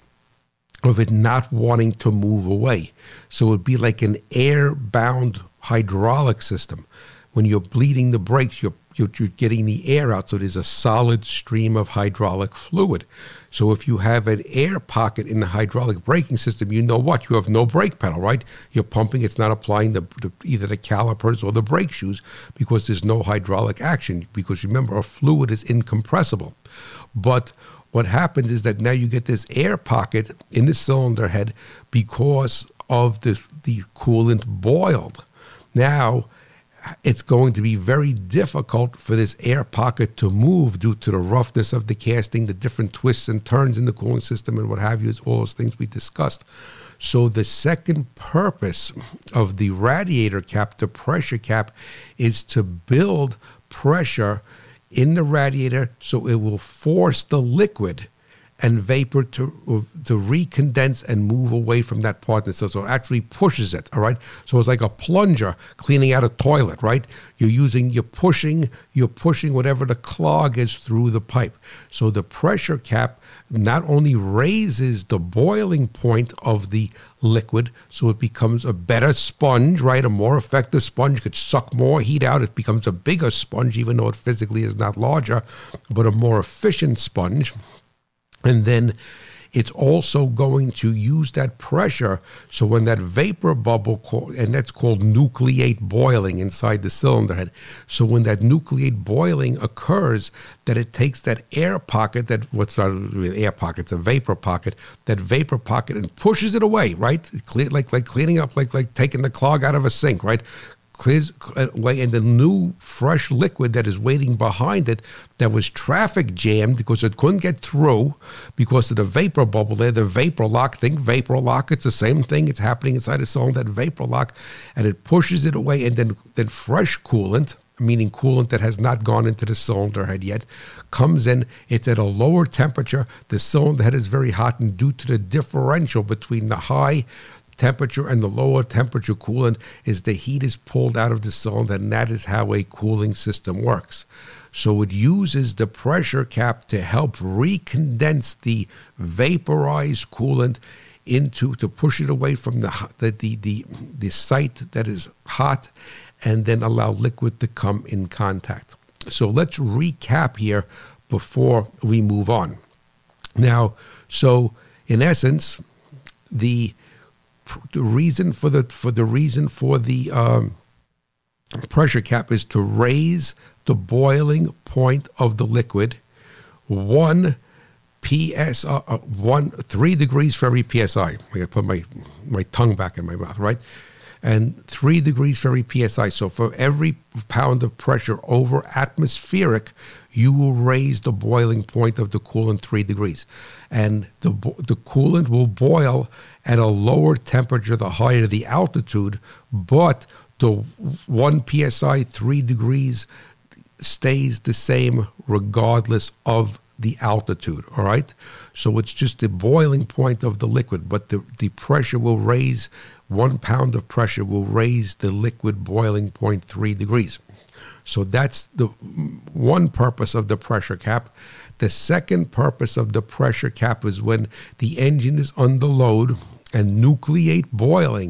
of it not wanting to move away. So it would be like an air-bound hydraulic system. When you're bleeding the brakes, you're getting the air out, so there's a solid stream of hydraulic fluid. So if you have an air pocket in the hydraulic braking system, you know what? You have no brake pedal, right? You're pumping, it's not applying either the calipers or the brake shoes because there's no hydraulic action, because remember, a fluid is incompressible. But what happens is that now you get this air pocket in the cylinder head because of the coolant boiled. Now, it's going to be very difficult for this air pocket to move due to the roughness of the casting, the different twists and turns in the cooling system and what have you, all those things we discussed. So the second purpose of the radiator cap, the pressure cap, is to build pressure in the radiator so it will force the liquid and vapor to recondense and move away from that part. So it actually pushes it, all right? So it's like a plunger cleaning out a toilet, right? You're pushing whatever the clog is through the pipe. So the pressure cap not only raises the boiling point of the liquid, so it becomes a better sponge, right? A more effective sponge, could suck more heat out. It becomes a bigger sponge, even though it physically is not larger, but a more efficient sponge. And then it's also going to use that pressure, so when that vapor bubble, and that's called nucleate boiling inside the cylinder head, so when that nucleate boiling occurs, that it takes that air pocket, what's not really air pocket, it's a vapor pocket, that vapor pocket, and pushes it away, right? Like cleaning up, like taking the clog out of a sink, right? Clears away, and the new fresh liquid that is waiting behind it, that was traffic jammed because it couldn't get through because of the vapor bubble there, the vapor lock thing. Vapor lock, it's the same thing. It's happening inside the cylinder, that vapor lock, and it pushes it away, and then fresh coolant, meaning coolant that has not gone into the cylinder head yet, comes in. It's at a lower temperature. The cylinder head is very hot, and due to the differential between the high temperature and the lower temperature coolant, is the heat is pulled out of the cylinder, and that is how a cooling system works. So it uses the pressure cap to help recondense the vaporized coolant to push it away from the site that is hot, and then allow liquid to come in contact. So let's recap here before we move on. Now, so in essence, the reason for the pressure cap is to raise the boiling point of the liquid 1 psi, 3 degrees for every psi. I gotta put my tongue back in my mouth, right? And 3 degrees for every psi. So for every pound of pressure over atmospheric, you will raise the boiling point of the coolant 3 degrees. And the coolant will boil at a lower temperature the higher the altitude, but the 1 psi, 3 degrees, stays the same regardless of the altitude, all right? So it's just the boiling point of the liquid, but the pressure will raise, 1 pound of pressure will raise the liquid boiling point 3 degrees. So that's the one purpose of the pressure cap. The second purpose of the pressure cap is when the engine is under load and nucleate boiling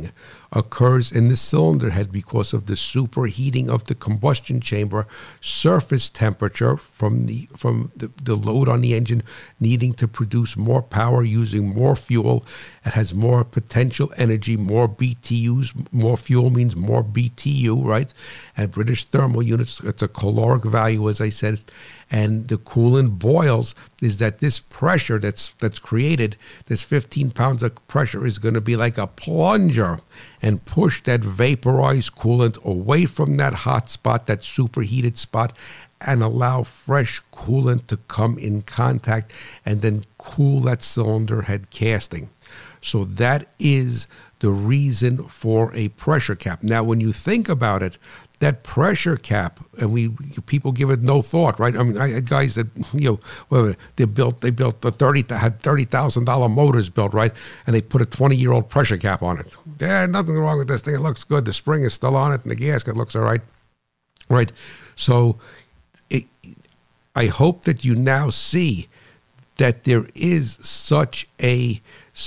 occurs in the cylinder head because of the superheating of the combustion chamber, surface temperature from the load on the engine needing to produce more power using more fuel. It has more potential energy, more BTUs. More fuel means more BTU, right? At British thermal units, it's a caloric value, as I said. And the coolant boils is that this pressure that's created, this 15 pounds of pressure is going to be like a plunger and push that vaporized coolant away from that hot spot, that superheated spot, and allow fresh coolant to come in contact and then cool that cylinder head casting. So that is the reason for a pressure cap. Now, when you think about it, that pressure cap, and people give it no thought, right? I mean, I had guys that they built the had $30,000 motors built, right, and they put a 20-year-old pressure cap on it. There's nothing wrong with this thing. It looks good. The spring is still on it, and the gasket looks all right, right? So, I hope that you now see that there is such a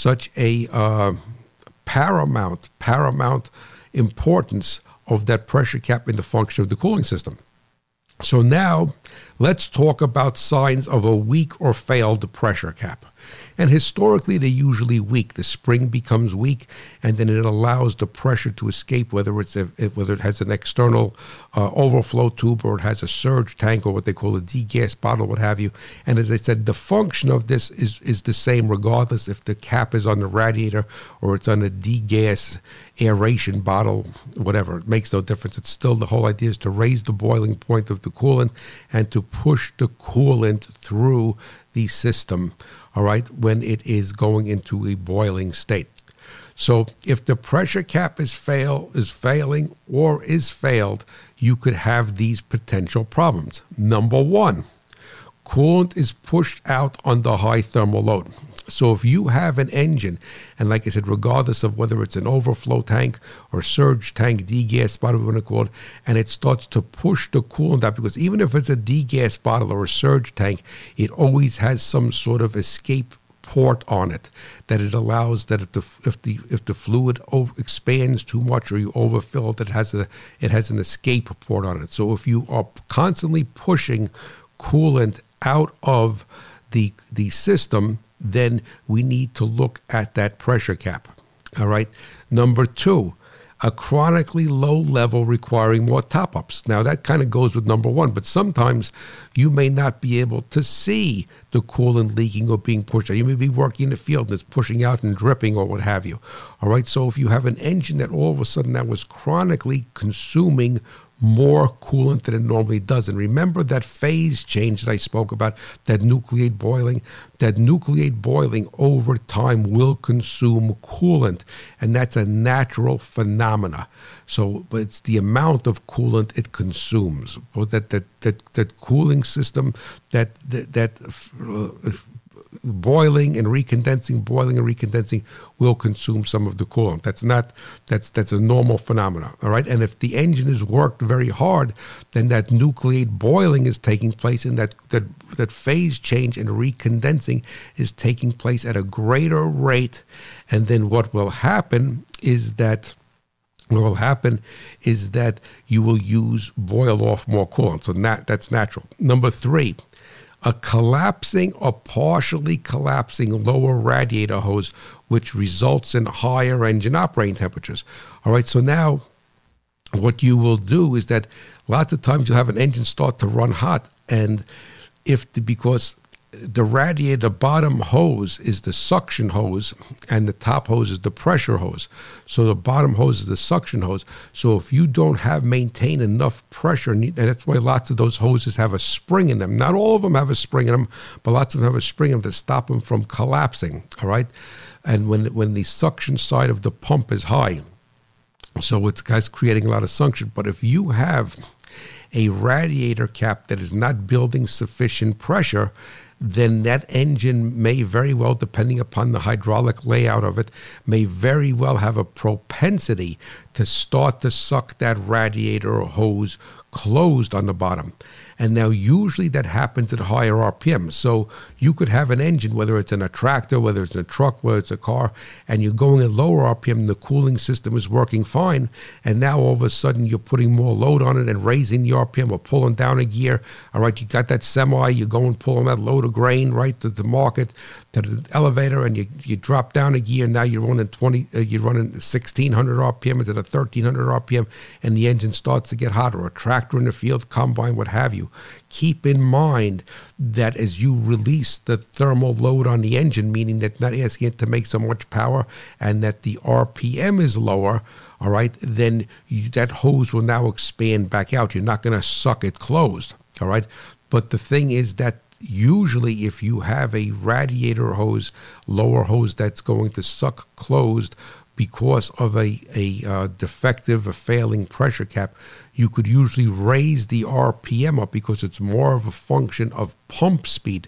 paramount importance of that pressure cap in the function of the cooling system. So now let's talk about signs of a weak or failed pressure cap. And historically, they're usually weak. The spring becomes weak, and then it allows the pressure to escape, whether it has an external overflow tube or it has a surge tank or what they call a degas bottle, what have you. And as I said, the function of this is the same regardless if the cap is on the radiator or it's on a degas aeration bottle, whatever. It makes no difference. It's still, the whole idea is to raise the boiling point of the coolant and to push the coolant through the system, all right, when it is going into a boiling state. So if the pressure cap is failing or is failed, you could have these potential problems. Number one, coolant is pushed out under high thermal load. So if you have an engine, and like I said, regardless of whether it's an overflow tank or surge tank, degas bottle, whatever you call it, and it starts to push the coolant out, because even if it's a degas bottle or a surge tank, it always has some sort of escape port on it that it allows that if the fluid expands too much or you overfill it, it has an escape port on it. So if you are constantly pushing coolant out of the system, then we need to look at that pressure cap. All right. Number two, a chronically low level requiring more top-ups. Now, that kind of goes with number one, but sometimes you may not be able to see the coolant leaking or being pushed out. You may be working in the field and it's pushing out and dripping or what have you. All right. So if you have an engine that all of a sudden that was chronically consuming more coolant than it normally does. And remember that phase change that I spoke about, that nucleate boiling over time will consume coolant, and that's a natural phenomena. So, but it's the amount of coolant it consumes. But that cooling system, that boiling and recondensing will consume some of the coolant. That's a normal phenomenon. All right. And if the engine is worked very hard, then that nucleate boiling is taking place, and that phase change and recondensing is taking place at a greater rate. And then what will happen is that you will boil off more coolant. So that's natural. Number three, a collapsing or partially collapsing lower radiator hose, which results in higher engine operating temperatures. All right, so now what you will do is that lots of times you'll have an engine start to run hot, and because the radiator bottom hose is the suction hose and the top hose is the pressure hose. So the bottom hose is the suction hose. So if you don't maintain enough pressure, and that's why lots of those hoses have a spring in them. Not all of them have a spring in them, but lots of them have a spring in them to stop them from collapsing, all right? And when the suction side of the pump is high, so it's creating a lot of suction. But if you have a radiator cap that is not building sufficient pressure, then that engine may very well, depending upon the hydraulic layout of it, may very well have a propensity to start to suck that radiator or hose closed on the bottom. And now usually that happens at higher RPM. So you could have an engine, whether it's in a tractor, whether it's in a truck, whether it's a car, and you're going at lower RPM, the cooling system is working fine. And now all of a sudden you're putting more load on it and raising the RPM or pulling down a gear. All right, you got that semi, you're going pulling that load of grain right to the market, to the elevator, and you drop down a gear. Now you're running 1600 RPM instead of 1300 RPM, and the engine starts to get hotter. Or a tractor in the field, combine, what have you. Keep in mind that as you release the thermal load on the engine, meaning that not asking it to make so much power and that the RPM is lower, all right, then that hose will now expand back out. You're not going to suck it closed, all right? But the thing is that usually if you have a radiator hose, lower hose that's going to suck closed because of a defective, a failing pressure cap, you could usually raise the RPM up because it's more of a function of pump speed.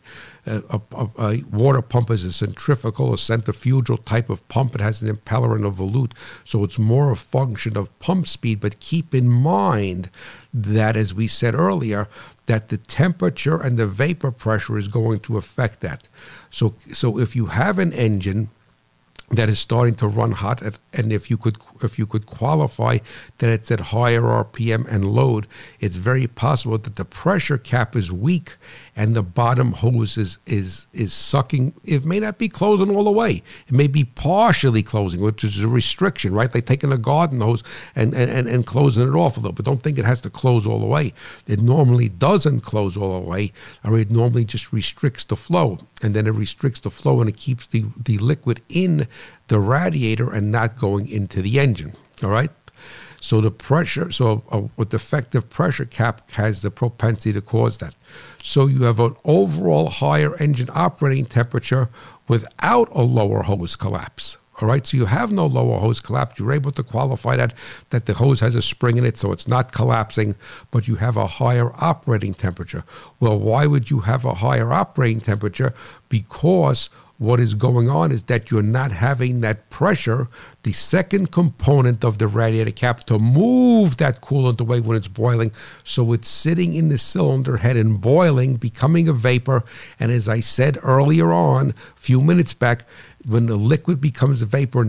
A water pump is a centrifugal, a centrifugal type of pump. It has an impeller and a volute, so it's more a function of pump speed. But keep in mind that, as we said earlier, that the temperature and the vapor pressure is going to affect that. So if you have an engine that is starting to run hot, and if you could qualify that it's at higher RPM and load, it's very possible that the pressure cap is weak and the bottom hose is sucking. It may not be closing all the way. It may be partially closing, which is a restriction, right? Like taking a garden hose and closing it off a little, but don't think it has to close all the way. It normally doesn't close all the way, or it normally just restricts the flow, and then it restricts the flow and it keeps the liquid in the radiator and not going into the engine, all right? So the pressure, a defective pressure cap has the propensity to cause that. So you have an overall higher engine operating temperature without a lower hose collapse. All right, so you have no lower hose collapse. You're able to qualify that the hose has a spring in it, so it's not collapsing, but you have a higher operating temperature. Well, why would you have a higher operating temperature? Because what is going on is that you're not having that pressure, the second component of the radiator cap, to move that coolant away when it's boiling. So it's sitting in the cylinder head and boiling, becoming a vapor. And as I said earlier on, a few minutes back, when the liquid becomes a vapor,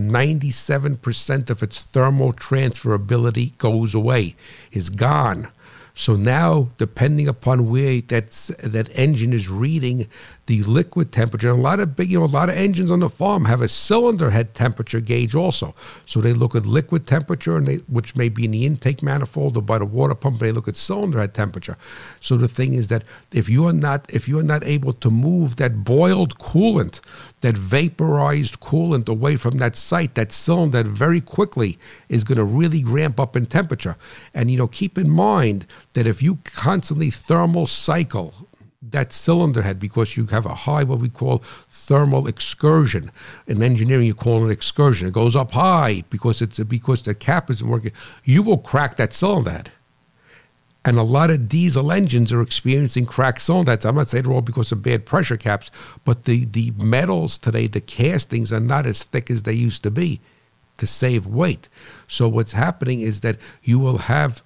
97% of its thermal transferability goes away, is gone. So now, depending upon where that engine is reading the liquid temperature, and a lot of engines on the farm have a cylinder head temperature gauge also. So they look at liquid temperature, which may be in the intake manifold or by the water pump. They look at cylinder head temperature. So the thing is that if you are not able to move that boiled coolant, that vaporized coolant away from that site, that cylinder very quickly is going to really ramp up in temperature. And keep in mind that if you constantly thermal cycle that cylinder head, because you have a high, what we call thermal excursion. In engineering, you call it excursion. It goes up high because the cap isn't working. You will crack that cylinder head. And a lot of diesel engines are experiencing cracked cylinder heads. I'm not saying they're all because of bad pressure caps, but the metals today, the castings, are not as thick as they used to be to save weight. So what's happening is that you will have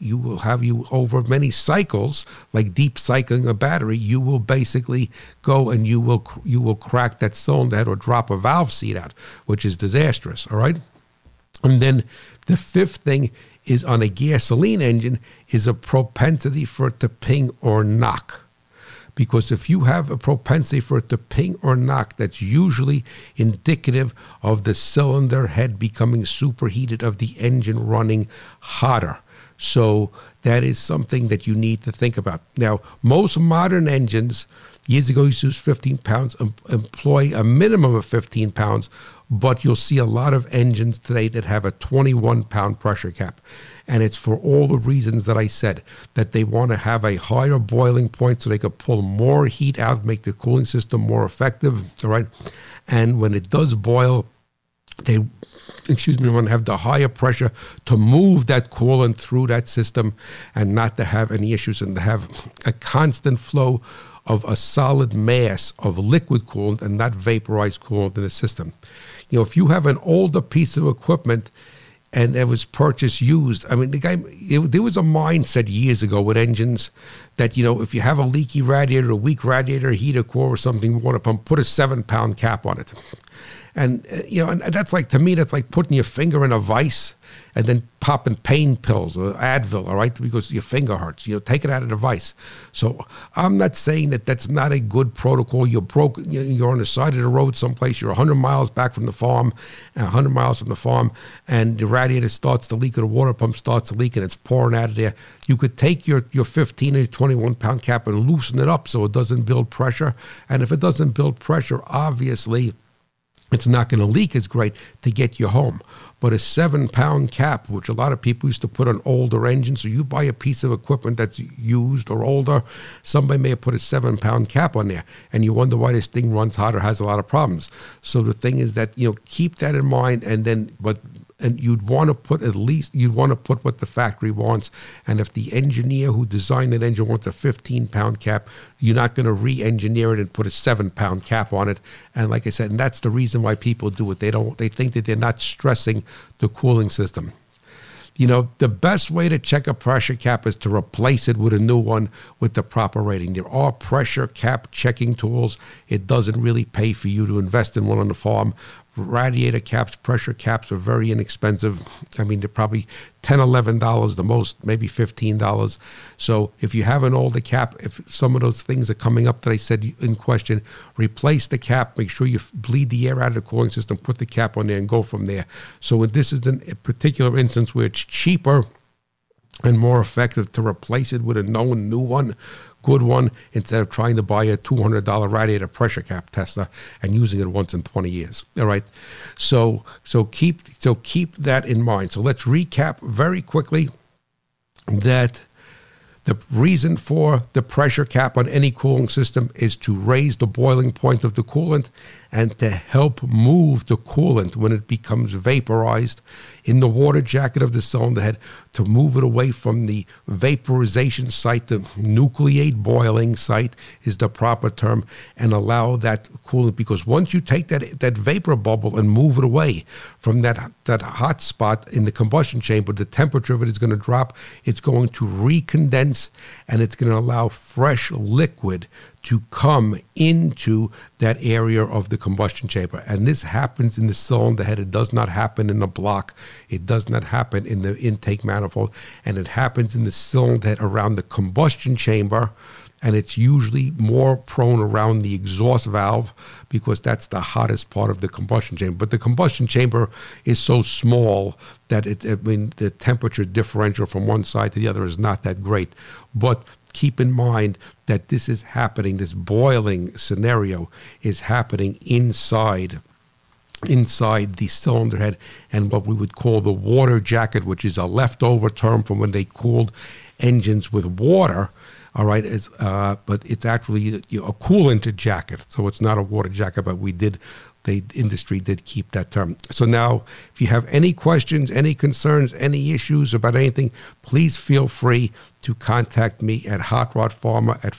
over many cycles, like deep cycling a battery, you will basically go and you will crack that cylinder head or drop a valve seat out, which is disastrous. All right. And then the fifth thing is, on a gasoline engine, is a propensity for it to ping or knock. Because if you have a propensity for it to ping or knock, that's usually indicative of the cylinder head becoming superheated, of the engine running hotter. So that is something that you need to think about. Now, most modern engines, years ago used to use 15 pounds, employ a minimum of 15 pounds, but you'll see a lot of engines today that have a 21-pound pressure cap. And it's for all the reasons that I said, that they want to have a higher boiling point so they could pull more heat out, make the cooling system more effective, all right? And when it does boil, they want to have the higher pressure to move that coolant through that system and not to have any issues, and to have a constant flow of a solid mass of liquid coolant and not vaporized coolant in the system. If you have an older piece of equipment, and it was purchased used. I mean, there was a mindset years ago with engines that, if you have a leaky radiator, a weak radiator, heater core or something, water pump, put a 7-pound cap on it. And, and that's like, to me, that's like putting your finger in a vice and then popping pain pills or Advil, all right, because your finger hurts. Take it out of the vice. So I'm not saying that that's not a good protocol. You're broke, you're on the side of the road someplace, you're 100 miles back from the farm, 100 miles from the farm, and the radiator starts to leak or the water pump starts to leak and it's pouring out of there. You could take your 15 or 21-pound cap and loosen it up so it doesn't build pressure. And if it doesn't build pressure, obviously, it's not going to leak as great to get you home. But a 7-pound cap, which a lot of people used to put on older engines, so you buy a piece of equipment that's used or older, somebody may have put a 7-pound cap on there, and you wonder why this thing runs hot or has a lot of problems. So the thing is that, keep that in mind, and you'd want to put what the factory wants. And if the engineer who designed that engine wants a 15-pound cap, you're not going to re-engineer it and put a 7-pound cap on it. And like I said, and that's the reason why people do it. They think that they're not stressing the cooling system. The best way to check a pressure cap is to replace it with a new one with the proper rating. There are pressure cap checking tools. It doesn't really pay for you to invest in one on the farm. Radiator caps, pressure caps are very inexpensive. I mean, they're probably $10, $11 the most, maybe $15. So if you have an older cap, if some of those things are coming up that I said in question, replace the cap, make sure you bleed the air out of the cooling system, put the cap on there and go from there. So this is a particular instance where it's cheaper and more effective to replace it with a known new one, good one, instead of trying to buy a $200 radiator pressure cap tester and using it once in 20 years. All right. So keep that in mind. So let's recap very quickly that the reason for the pressure cap on any cooling system is to raise the boiling point of the coolant and to help move the coolant when it becomes vaporized in the water jacket of the cylinder head, to move it away from the vaporization site. The nucleate boiling site is the proper term, and allow that coolant, because once you take that vapor bubble and move it away from that hot spot in the combustion chamber, the temperature of it is going to drop. It's going to recondense, and it's going to allow fresh liquid to come into that area of the combustion chamber. And this happens in the cylinder head. It does not happen in the block. It does not happen in the intake manifold. And it happens in the cylinder head around the combustion chamber. And it's usually more prone around the exhaust valve, because that's the hottest part of the combustion chamber. But the combustion chamber is so small that the temperature differential from one side to the other is not that great. But keep in mind that this is happening, this boiling scenario is happening inside the cylinder head and what we would call the water jacket, which is a leftover term from when they cooled engines with water. All right, but it's actually a coolant jacket, so it's not a water jacket. But the industry did keep that term. So now, if you have any questions, any concerns, any issues about anything, please feel free to contact me at Hot Rod Farmer at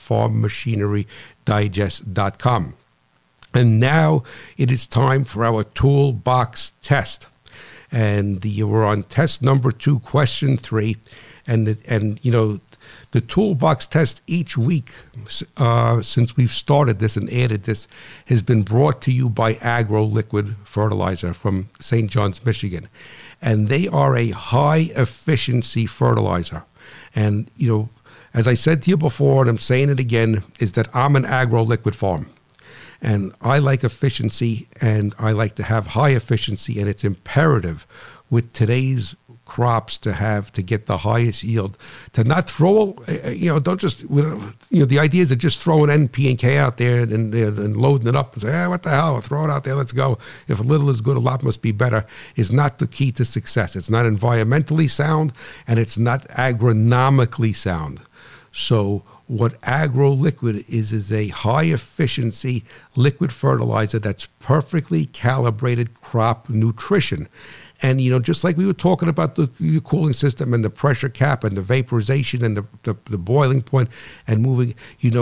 farmmachinerydigest.com. And now it is time for our toolbox test, and we're on test number 2, question 3, and the toolbox test each week since we've started this and added this has been brought to you by Agro Liquid Fertilizer from St. John's, Michigan. And they are a high-efficiency fertilizer. And, as I said to you before, and I'm saying it again, is that I'm an Agro Liquid farm. And I like efficiency, and I like to have high efficiency, and it's imperative with today's crops to get the highest yield, to not throw, don't just, the idea is to just throw an NP and K out there and loading it up and say, what the hell, throw it out there, let's go. If a little is good, a lot must be better, is not the key to success. It's not environmentally sound, and it's not agronomically sound. So what Agro Liquid is a high-efficiency liquid fertilizer that's perfectly calibrated crop nutrition. And, just like we were talking about the cooling system and the pressure cap and the vaporization and the boiling point and moving,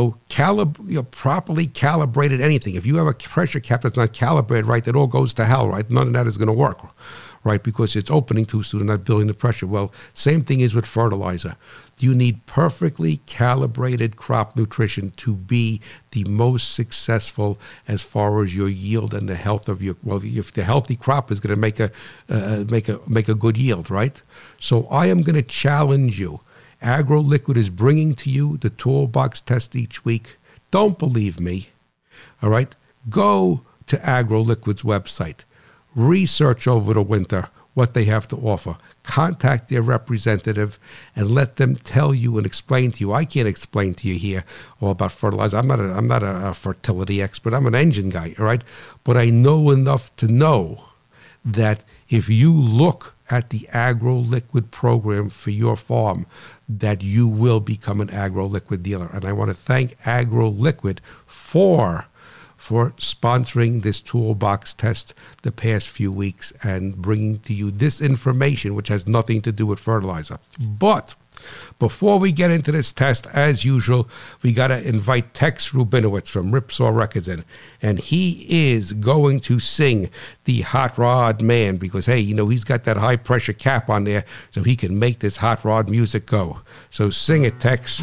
properly calibrated anything. If you have a pressure cap that's not calibrated right, that all goes to hell, right? None of that is going to work, right? Because it's opening too soon and not building the pressure. Well, same thing is with fertilizer. You need perfectly calibrated crop nutrition to be the most successful as far as your yield and the health of your. Well, if the healthy crop is going to make a good yield, right? So I am going to challenge you. AgroLiquid is bringing to you the toolbox test each week. Don't believe me, all right? Go to AgroLiquid's website. Research over the winter what they have to offer. Contact their representative and let them tell you and explain to you. I can't explain to you here all about fertilizer. I'm not a fertility expert. I'm an engine guy, all right? But I know enough to know that if you look at the AgroLiquid program for your farm, that you will become an AgroLiquid dealer. And I want to thank AgroLiquid for sponsoring this toolbox test the past few weeks and bringing to you this information, which has nothing to do with fertilizer. But before we get into this test, as usual, we got to invite Tex Rubinowitz from Ripsaw Records in, and he is going to sing the Hot Rod Man because, hey, you know, he's got that high-pressure cap on there so he can make this hot rod music go. So sing it, Tex.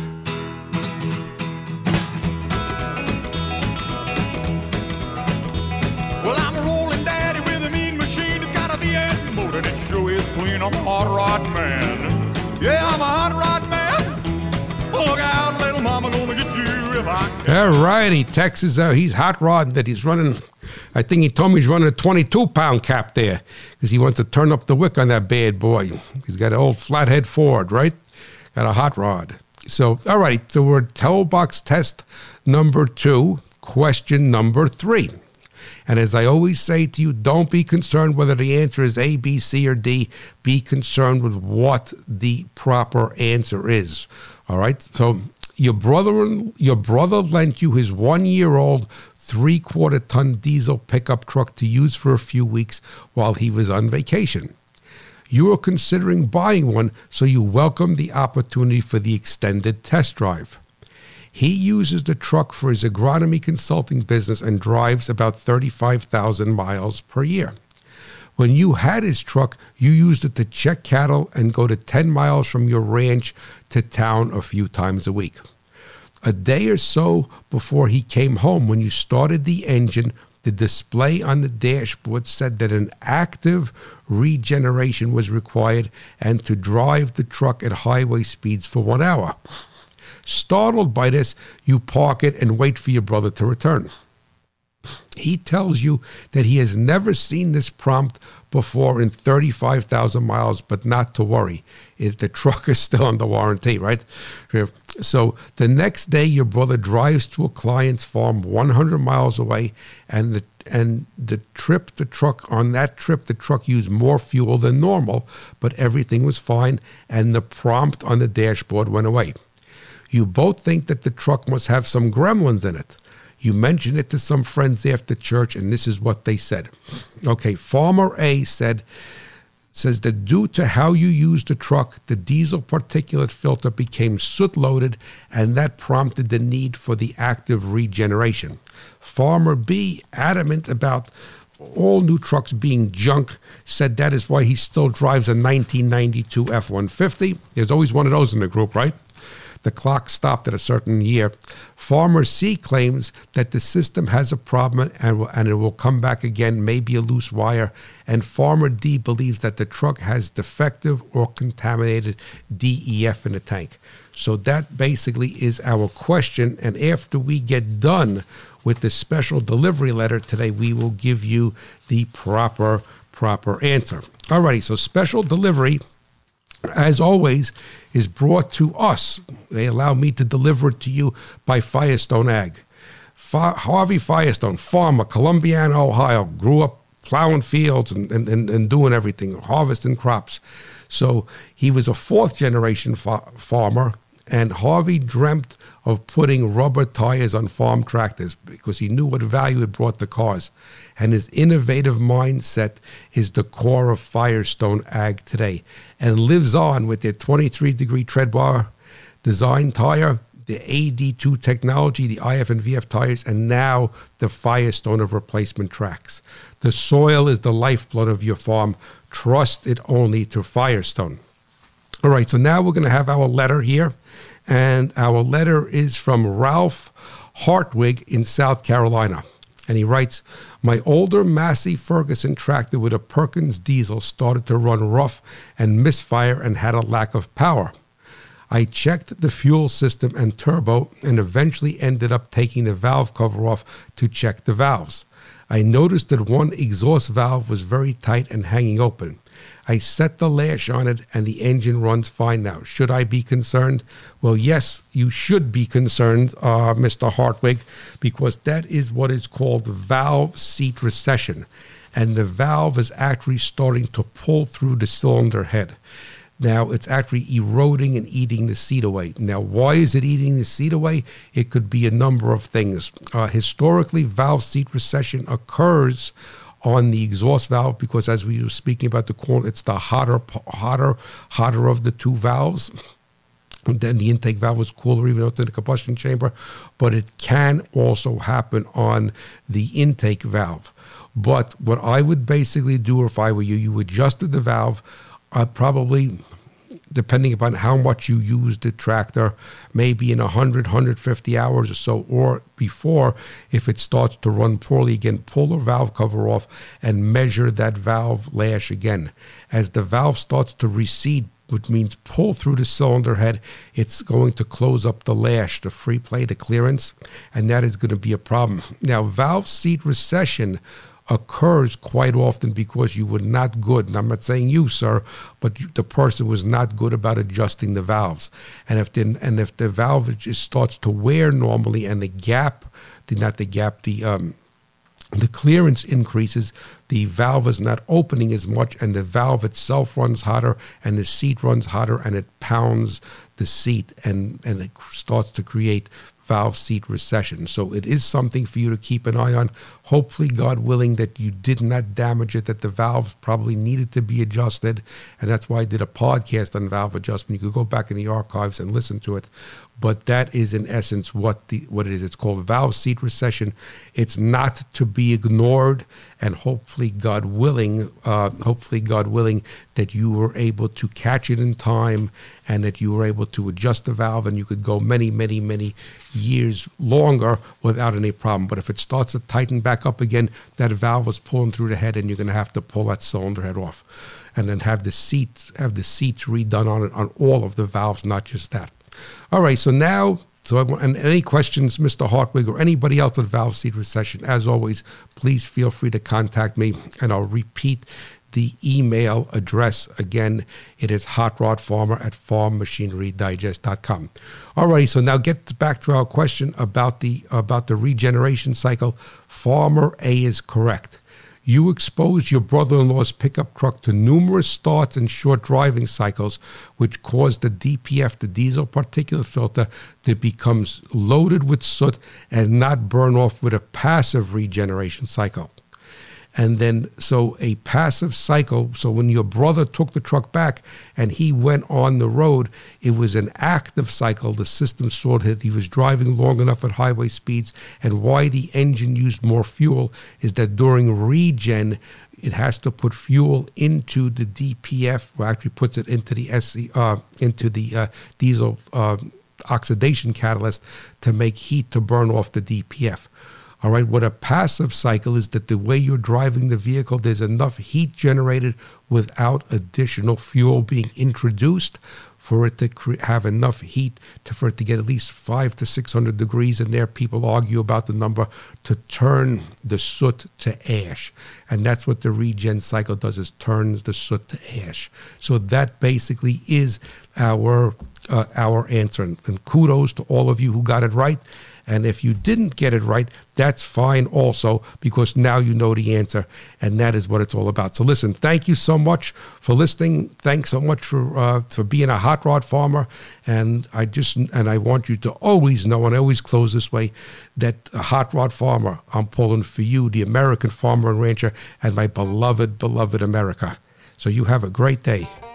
I'm a hot rod man. Yeah, I'm a hot rod man. Look out, little mama, gonna get you if I can. All righty, Texas, he's hot rod that he's running. I think he told me he's running a 22-pound cap there because he wants to turn up the wick on that bad boy. He's got an old flathead Ford, right? Got a hot rod. So, all right, so we're toolbox test number 2, question number 3. And as I always say to you, don't be concerned whether the answer is A, B, C, or D. Be concerned with what the proper answer is. All right? So your brother lent you his 1-year-old 3/4-ton diesel pickup truck to use for a few weeks while he was on vacation. You were considering buying one, so you welcomed the opportunity for the extended test drive. He uses the truck for his agronomy consulting business and drives about 35,000 miles per year. When you had his truck, you used it to check cattle and go to 10 miles from your ranch to town a few times a week. A day or so before he came home, when you started the engine, the display on the dashboard said that an active regeneration was required and to drive the truck at highway speeds for 1 hour. Startled by this, you park it and wait for your brother to return. He tells you that he has never seen this prompt before in 35,000 miles, but not to worry. The truck is still under warranty, right? So the next day, your brother drives to a client's farm 100 miles away, and the truck used more fuel than normal, but everything was fine, and the prompt on the dashboard went away. You both think that the truck must have some gremlins in it. You mentioned it to some friends after church, and this is what they said. Okay, Farmer A says that due to how you used the truck, the diesel particulate filter became soot-loaded, and that prompted the need for the active regeneration. Farmer B, adamant about all new trucks being junk, said that is why he still drives a 1992 F-150. There's always one of those in the group, right? The clock stopped at a certain year. Farmer C claims that the system has a problem and it will come back again, maybe a loose wire. And Farmer D believes that the truck has defective or contaminated DEF in the tank. So that basically is our question. And after we get done with the special delivery letter today, we will give you the proper answer. All righty, so special delivery, as always, is brought to us. They allow me to deliver it to you by Firestone Ag. Harvey Firestone, farmer, Columbiana, Ohio, grew up plowing fields and doing everything, harvesting crops. So he was a 4th-generation farmer, and Harvey dreamt of putting rubber tires on farm tractors because he knew what value it brought to cars. And his innovative mindset is the core of Firestone Ag today and lives on with their 23-degree tread bar design tire, the AD2 technology, the IF and VF tires, and now the Firestone of replacement tracks. The soil is the lifeblood of your farm. Trust it only to Firestone. All right, so now we're going to have our letter here. And our letter is from Ralph Hartwig in South Carolina. And he writes, my older Massey Ferguson tractor with a Perkins diesel started to run rough and misfire and had a lack of power. I checked the fuel system and turbo and eventually ended up taking the valve cover off to check the valves. I noticed that one exhaust valve was very tight and hanging open. I set the lash on it and the engine runs fine now. Should I be concerned? Well, yes, you should be concerned, Mr. Hartwig, because that is what is called valve seat recession. And the valve is actually starting to pull through the cylinder head. Now, it's actually eroding and eating the seat away. Now, why is it eating the seat away? It could be a number of things. Historically, valve seat recession occurs on the exhaust valve because, as we were speaking about the coolant, it's the hotter of the two valves. And then the intake valve is cooler, even though it's in the combustion chamber. But it can also happen on the intake valve. But what I would basically do if I were you, you adjusted the valve. Probably, depending upon how much you use the tractor, maybe in 100, 150 hours or so, or before, if it starts to run poorly again, pull the valve cover off and measure that valve lash again. As the valve starts to recede, which means pull through the cylinder head, it's going to close up the lash, the free play, the clearance, and that is going to be a problem. Now, valve seat recession occurs quite often because you were not good, and I'm not saying you, sir, but the person was not good about adjusting the valves. And if the valve just starts to wear normally and the clearance increases, the valve is not opening as much, and the valve itself runs hotter, and the seat runs hotter, and it pounds the seat, and it starts to create valve seat recession. So it is something for you to keep an eye on. Hopefully, God willing, that you did not damage it, that the valves probably needed to be adjusted. And that's why I did a podcast on valve adjustment. You could go back in the archives and listen to it. But that is in essence what it is. It's called valve seat recession. It's not to be ignored, and hopefully God willing, that you were able to catch it in time, and that you were able to adjust the valve, and you could go many, many, many years longer without any problem. But if it starts to tighten back up again, that valve is pulling through the head, and you're going to have to pull that cylinder head off, and then have the seats redone on it, on all of the valves, not just that. All right, so now, and any questions, Mr. Hartwig, or anybody else with valve seat recession, as always, please feel free to contact me, and I'll repeat the email address again. It is hotrodfarmer@farmmachinerydigest.com. All right, so now get back to our question about the regeneration cycle. Farmer A is correct. You exposed your brother-in-law's pickup truck to numerous starts and short driving cycles, which caused the DPF, the diesel particulate filter, to become loaded with soot and not burn off with a passive regeneration cycle. And then, so a passive cycle, so when your brother took the truck back and he went on the road, it was an active cycle. The system saw that he was driving long enough at highway speeds. And why the engine used more fuel is that during regen, it has to put fuel into the DPF, or actually puts it into the diesel oxidation catalyst to make heat to burn off the DPF. All right, what a passive cycle is that the way you're driving the vehicle, there's enough heat generated without additional fuel being introduced for it to have enough heat for it to get at least 500 to 600 degrees in there. People argue about the number, to turn the soot to ash. And that's what the regen cycle does, is turns the soot to ash. So that basically is our answer. And kudos to all of you who got it right. And if you didn't get it right, that's fine also, because now you know the answer, and that is what it's all about. So listen, thank you so much for listening. Thanks so much for being a hot rod farmer. And I want you to always know, and I always close this way, that a hot rod farmer, I'm pulling for you, the American farmer and rancher, and my beloved, beloved America. So you have a great day.